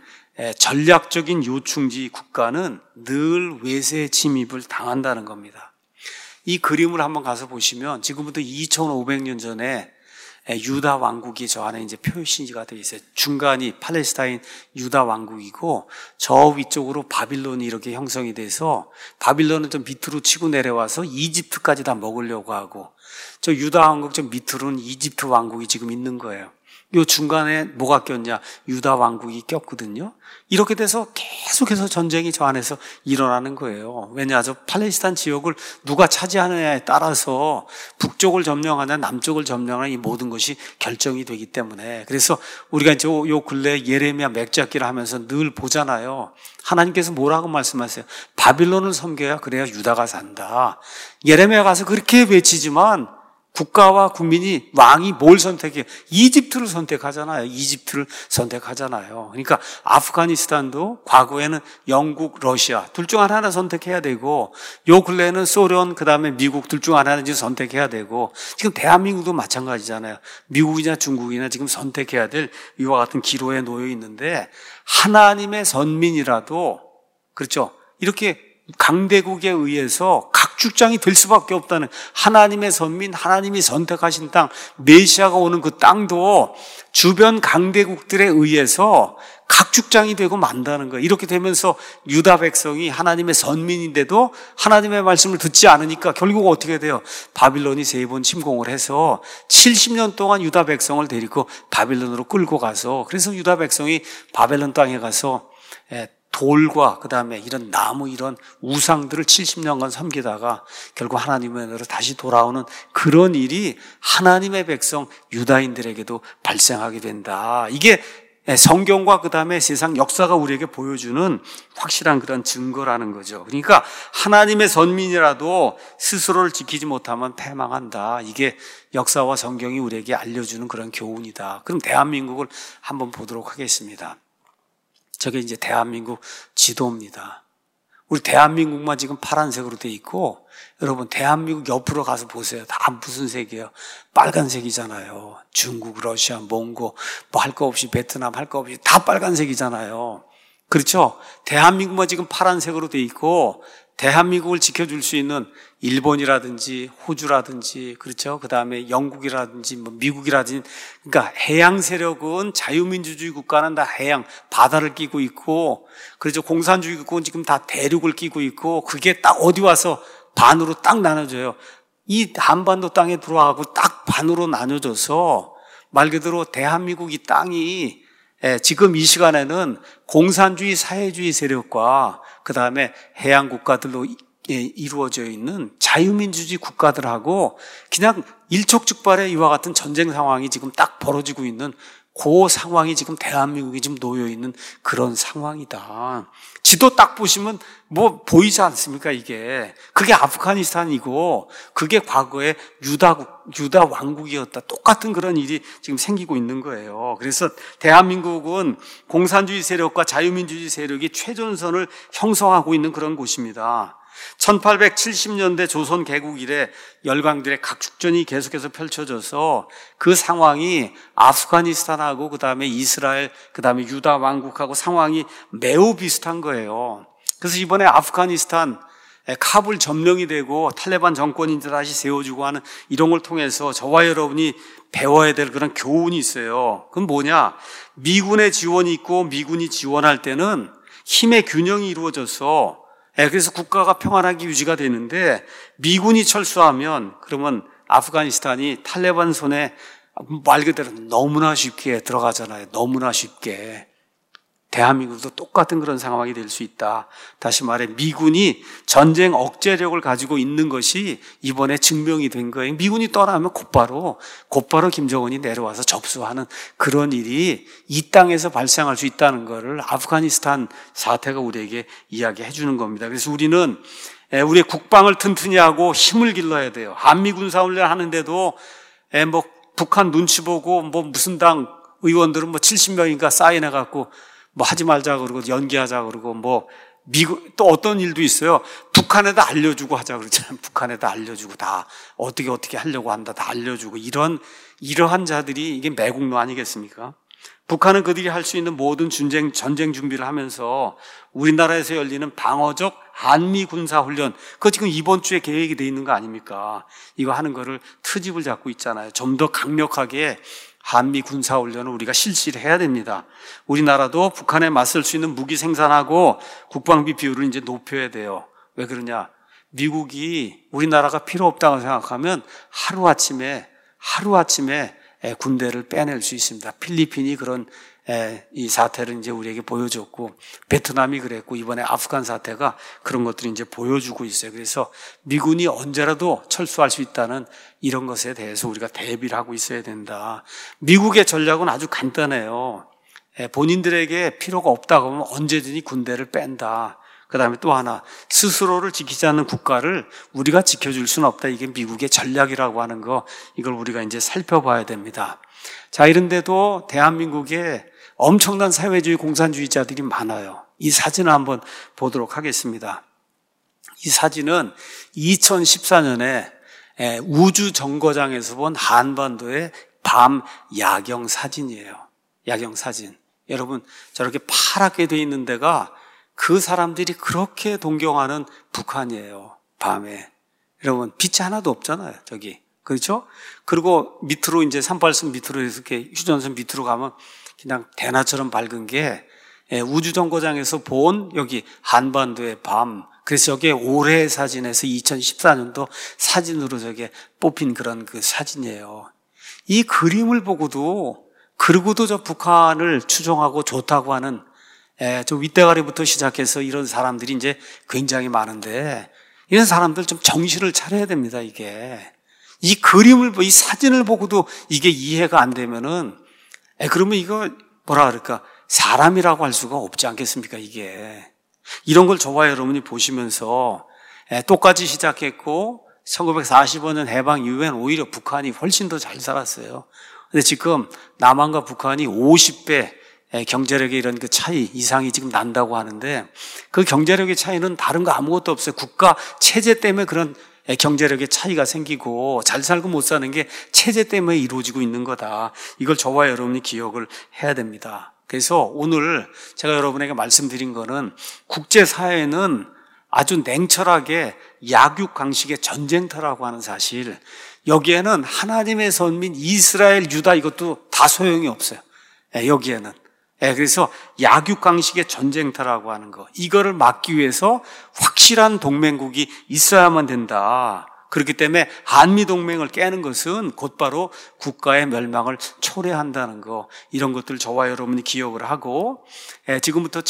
전략적인 요충지 국가는 늘 외세 침입을 당한다는 겁니다. 이 그림을 한번 가서 보시면 지금부터 2500년 전에 유다 왕국이 저 안에 이제 표시가 되어 있어요. 중간이 팔레스타인 유다 왕국이고 저 위쪽으로 바빌론이 이렇게 형성이 돼서 바빌론은 좀 밑으로 치고 내려와서 이집트까지 다 먹으려고 하고 저 유다 왕국 좀 밑으로는 이집트 왕국이 지금 있는 거예요. 요 중간에 뭐가 꼈냐? 유다 왕국이 꼈거든요. 이렇게 돼서 계속해서 전쟁이 저 안에서 일어나는 거예요. 왜냐? 저 팔레스타인 지역을 누가 차지하느냐에 따라서 북쪽을 점령하냐 남쪽을 점령하냐 이 모든 것이 결정이 되기 때문에, 그래서 우리가 이제 요 근래 예레미야 맥잡기를 하면서 늘 보잖아요. 하나님께서 뭐라고 말씀하세요? 바빌론을 섬겨야 그래야 유다가 산다. 예레미야 가서 그렇게 외치지만 국가와 국민이, 왕이 뭘 선택해요? 이집트를 선택하잖아요. 이집트를 선택하잖아요. 그러니까 아프가니스탄도 과거에는 영국, 러시아 둘 중 하나를 선택해야 되고, 요 근래에는 소련, 그 다음에 미국 둘 중 하나는 지금 선택해야 되고, 지금 대한민국도 마찬가지잖아요. 미국이나 중국이나 지금 선택해야 될 이와 같은 기로에 놓여 있는데, 하나님의 선민이라도, 그렇죠? 이렇게 강대국에 의해서 각축장이 될 수밖에 없다는, 하나님의 선민, 하나님이 선택하신 땅, 메시아가 오는 그 땅도 주변 강대국들에 의해서 각축장이 되고 만다는 거예요. 이렇게 되면서 유다 백성이 하나님의 선민인데도 하나님의 말씀을 듣지 않으니까 결국 어떻게 돼요? 바빌론이 3번 침공을 해서 70년 동안 유다 백성을 데리고 바빌론으로 끌고 가서, 그래서 유다 백성이 바벨론 땅에 가서 돌과 그 다음에 이런 나무, 이런 우상들을 70년간 섬기다가 결국 하나님의 은혜로 다시 돌아오는 그런 일이 하나님의 백성 유다인들에게도 발생하게 된다. 이게 성경과 그 다음에 세상 역사가 우리에게 보여주는 확실한 그런 증거라는 거죠. 그러니까 하나님의 선민이라도 스스로를 지키지 못하면 패망한다. 이게 역사와 성경이 우리에게 알려주는 그런 교훈이다. 그럼 대한민국을 한번 보도록 하겠습니다. 저게 이제 대한민국 지도입니다. 우리 대한민국만 지금 파란색으로 돼 있고, 여러분 대한민국 옆으로 가서 보세요. 다 무슨 색이에요? 빨간색이잖아요. 중국, 러시아, 몽고, 뭐 할 거 없이 베트남 할 거 없이 다 빨간색이잖아요. 그렇죠? 대한민국만 지금 파란색으로 돼 있고, 대한민국을 지켜줄 수 있는 일본이라든지 호주라든지, 그렇죠? 그 다음에 영국이라든지 뭐 미국이라든지, 그러니까 해양 세력은, 자유민주주의 국가는 다 해양 바다를 끼고 있고, 그렇죠? 공산주의 국가는 지금 다 대륙을 끼고 있고, 그게 딱 어디 와서 반으로 딱 나눠져요. 이 한반도 땅에 들어와가고 딱 반으로 나눠져서 말 그대로 대한민국 이 땅이 지금 이 시간에는 공산주의 사회주의 세력과 그 다음에 해양 국가들로 이루어져 있는 자유민주주의 국가들하고 그냥 일촉즉발의 이와 같은 전쟁 상황이 지금 딱 벌어지고 있는 그 상황이 지금 대한민국이 지금 놓여 있는 그런 상황이다. 지도 딱 보시면 뭐 보이지 않습니까? 이게 그게 아프가니스탄이고 그게 과거에 유다 왕국이었다. 똑같은 그런 일이 지금 생기고 있는 거예요. 그래서 대한민국은 공산주의 세력과 자유민주주의 세력이 최전선을 형성하고 있는 그런 곳입니다. 1870년대 조선 개국 이래 열강들의 각축전이 계속해서 펼쳐져서 그 상황이 아프가니스탄하고 그 다음에 이스라엘, 그 다음에 유다 왕국하고 상황이 매우 비슷한 거예요. 그래서 이번에 아프가니스탄 카불 점령이 되고 탈레반 정권이 다시 세워주고 하는 이런 걸 통해서 저와 여러분이 배워야 될 그런 교훈이 있어요. 그건 뭐냐? 미군의 지원이 있고 미군이 지원할 때는 힘의 균형이 이루어져서 그래서 국가가 평안하게 유지가 되는데, 미군이 철수하면 그러면 아프가니스탄이 탈레반 손에 말 그대로 너무나 쉽게 들어가잖아요. 너무나 쉽게. 대한민국도 똑같은 그런 상황이 될 수 있다. 다시 말해 미군이 전쟁 억제력을 가지고 있는 것이 이번에 증명이 된 거예요. 미군이 떠나면 곧바로 김정은이 내려와서 접수하는 그런 일이 이 땅에서 발생할 수 있다는 것을 아프가니스탄 사태가 우리에게 이야기해 주는 겁니다. 그래서 우리는 우리의 국방을 튼튼히 하고 힘을 길러야 돼요. 한미군사훈련 하는데도 뭐 북한 눈치 보고 뭐 무슨 당 의원들은 뭐 70명인가 사인해갖고 뭐 하지 말자 그러고 연기하자 그러고 뭐 미국 또 어떤 일도 있어요. 북한에다 알려주고 하자 그러잖아요. 북한에다 알려주고 다 어떻게 하려고 한다 다 알려주고 이러한 자들이 이게 매국노 아니겠습니까? 북한은 그들이 할 수 있는 모든 전쟁 준비를 하면서 우리나라에서 열리는 방어적 한미 군사훈련, 그거 지금 이번 주에 계획이 돼 있는 거 아닙니까? 이거 하는 거를 트집을 잡고 있잖아요. 좀 더 강력하게 한미 군사훈련을 우리가 실시를 해야 됩니다. 우리나라도 북한에 맞설 수 있는 무기 생산하고 국방비 비율을 이제 높여야 돼요. 왜 그러냐? 미국이 우리나라가 필요 없다고 생각하면 하루아침에 군대를 빼낼 수 있습니다. 필리핀이 그런 이 사태를 이제 우리에게 보여줬고, 베트남이 그랬고, 이번에 아프간 사태가 그런 것들을 이제 보여주고 있어요. 그래서 미군이 언제라도 철수할 수 있다는 이런 것에 대해서 우리가 대비를 하고 있어야 된다. 미국의 전략은 아주 간단해요. 본인들에게 필요가 없다고 하면 언제든지 군대를 뺀다. 그 다음에 또 하나, 스스로를 지키지 않는 국가를 우리가 지켜줄 수는 없다. 이게 미국의 전략이라고 하는 거, 이걸 우리가 이제 살펴봐야 됩니다. 자, 이런데도 대한민국에 엄청난 사회주의 공산주의자들이 많아요. 이 사진을 한번 보도록 하겠습니다. 이 사진은 2014년에 우주정거장에서 본 한반도의 밤 야경 사진이에요. 야경 사진. 여러분, 저렇게 파랗게 돼 있는 데가 그 사람들이 그렇게 동경하는 북한이에요. 밤에. 여러분, 빛이 하나도 없잖아요. 저기. 그렇죠? 그리고 밑으로 이제 38선 밑으로 이렇게 휴전선 밑으로 가면 그냥 대나처럼 밝은 게 우주정거장에서 본 여기 한반도의 밤. 그래서 저게 올해 사진에서 2014년도 사진으로 저게 뽑힌 그런 그 사진이에요. 이 그림을 보고도 그러고도 저 북한을 추종하고 좋다고 하는 저 윗대가리부터 시작해서 이런 사람들이 이제 굉장히 많은데, 이런 사람들 좀 정신을 차려야 됩니다. 이게 이 그림을 이 사진을 보고도 이게 이해가 안 되면은 그러면 이거 뭐라 그럴까, 사람이라고 할 수가 없지 않겠습니까? 이게 이런 걸 저와 여러분이 보시면서 똑같이 시작했고 1945년 해방 이후엔 오히려 북한이 훨씬 더 잘 살았어요. 근데 지금 남한과 북한이 50배 경제력의 이런 그 차이 이상이 지금 난다고 하는데, 그 경제력의 차이는 다른 거 아무것도 없어요. 국가 체제 때문에 그런 경제력의 차이가 생기고 잘 살고 못 사는 게 체제 때문에 이루어지고 있는 거다. 이걸 저와 여러분이 기억을 해야 됩니다. 그래서 오늘 제가 여러분에게 말씀드린 거는, 국제사회는 아주 냉철하게 약육강식의 전쟁터라고 하는 사실, 여기에는 하나님의 선민 이스라엘, 유다 이것도 다 소용이 없어요. 여기에는. 그래서 약육강식의 전쟁터라고 하는 거, 이거를 막기 위해서 확실한 동맹국이 있어야만 된다. 그렇기 때문에 한미동맹을 깨는 것은 곧바로 국가의 멸망을 초래한다는 거, 이런 것들 저와 여러분이 기억을 하고, 지금부터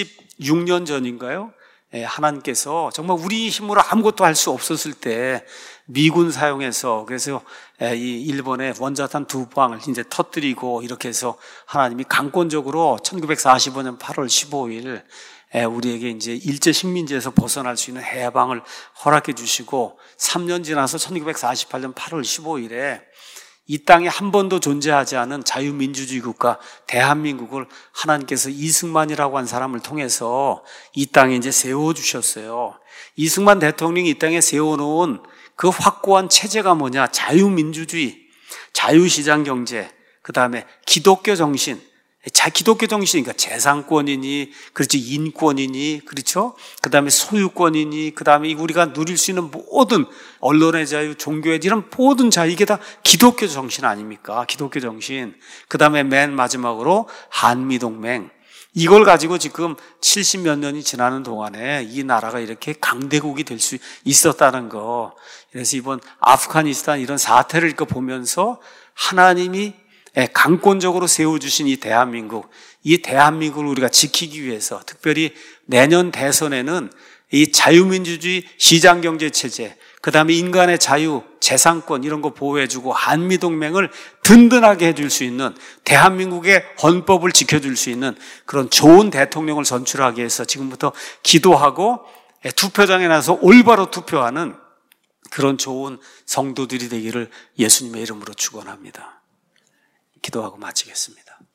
76년 전인가요? 하나님께서 정말 우리 힘으로 아무것도 할 수 없었을 때 미군 사용해서, 그래서 이 일본의 원자탄 2방을 이제 터뜨리고 이렇게 해서 하나님이 강권적으로 1945년 8월 15일 우리에게 이제 일제 식민지에서 벗어날 수 있는 해방을 허락해 주시고, 3년 지나서 1948년 8월 15일에 이 땅에 한 번도 존재하지 않은 자유민주주의 국가 대한민국을 하나님께서 이승만이라고 한 사람을 통해서 이 땅에 이제 세워주셨어요. 이승만 대통령이 이 땅에 세워놓은 그 확고한 체제가 뭐냐? 자유민주주의, 자유시장경제, 그 다음에 기독교 정신. 기독교 정신이니까 재산권이니, 그렇지, 인권이니, 그렇죠? 그 다음에 소유권이니, 그 다음에 우리가 누릴 수 있는 모든 언론의 자유, 종교의 이런 모든 자유, 이게 다 기독교 정신 아닙니까? 기독교 정신. 그 다음에 맨 마지막으로 한미동맹. 이걸 가지고 지금 70몇 년이 지나는 동안에 이 나라가 이렇게 강대국이 될 수 있었다는 거. 그래서 이번 아프가니스탄 이런 사태를 보면서 하나님이 강권적으로 세워주신 이 대한민국을 우리가 지키기 위해서, 특별히 내년 대선에는 이 자유민주주의 시장경제체제, 그 다음에 인간의 자유, 재산권 이런 거 보호해주고 한미동맹을 든든하게 해줄 수 있는, 대한민국의 헌법을 지켜줄 수 있는 그런 좋은 대통령을 선출하기 위해서 지금부터 기도하고 투표장에 나서 올바로 투표하는 그런 좋은 성도들이 되기를 예수님의 이름으로 축원합니다. 기도하고 마치겠습니다.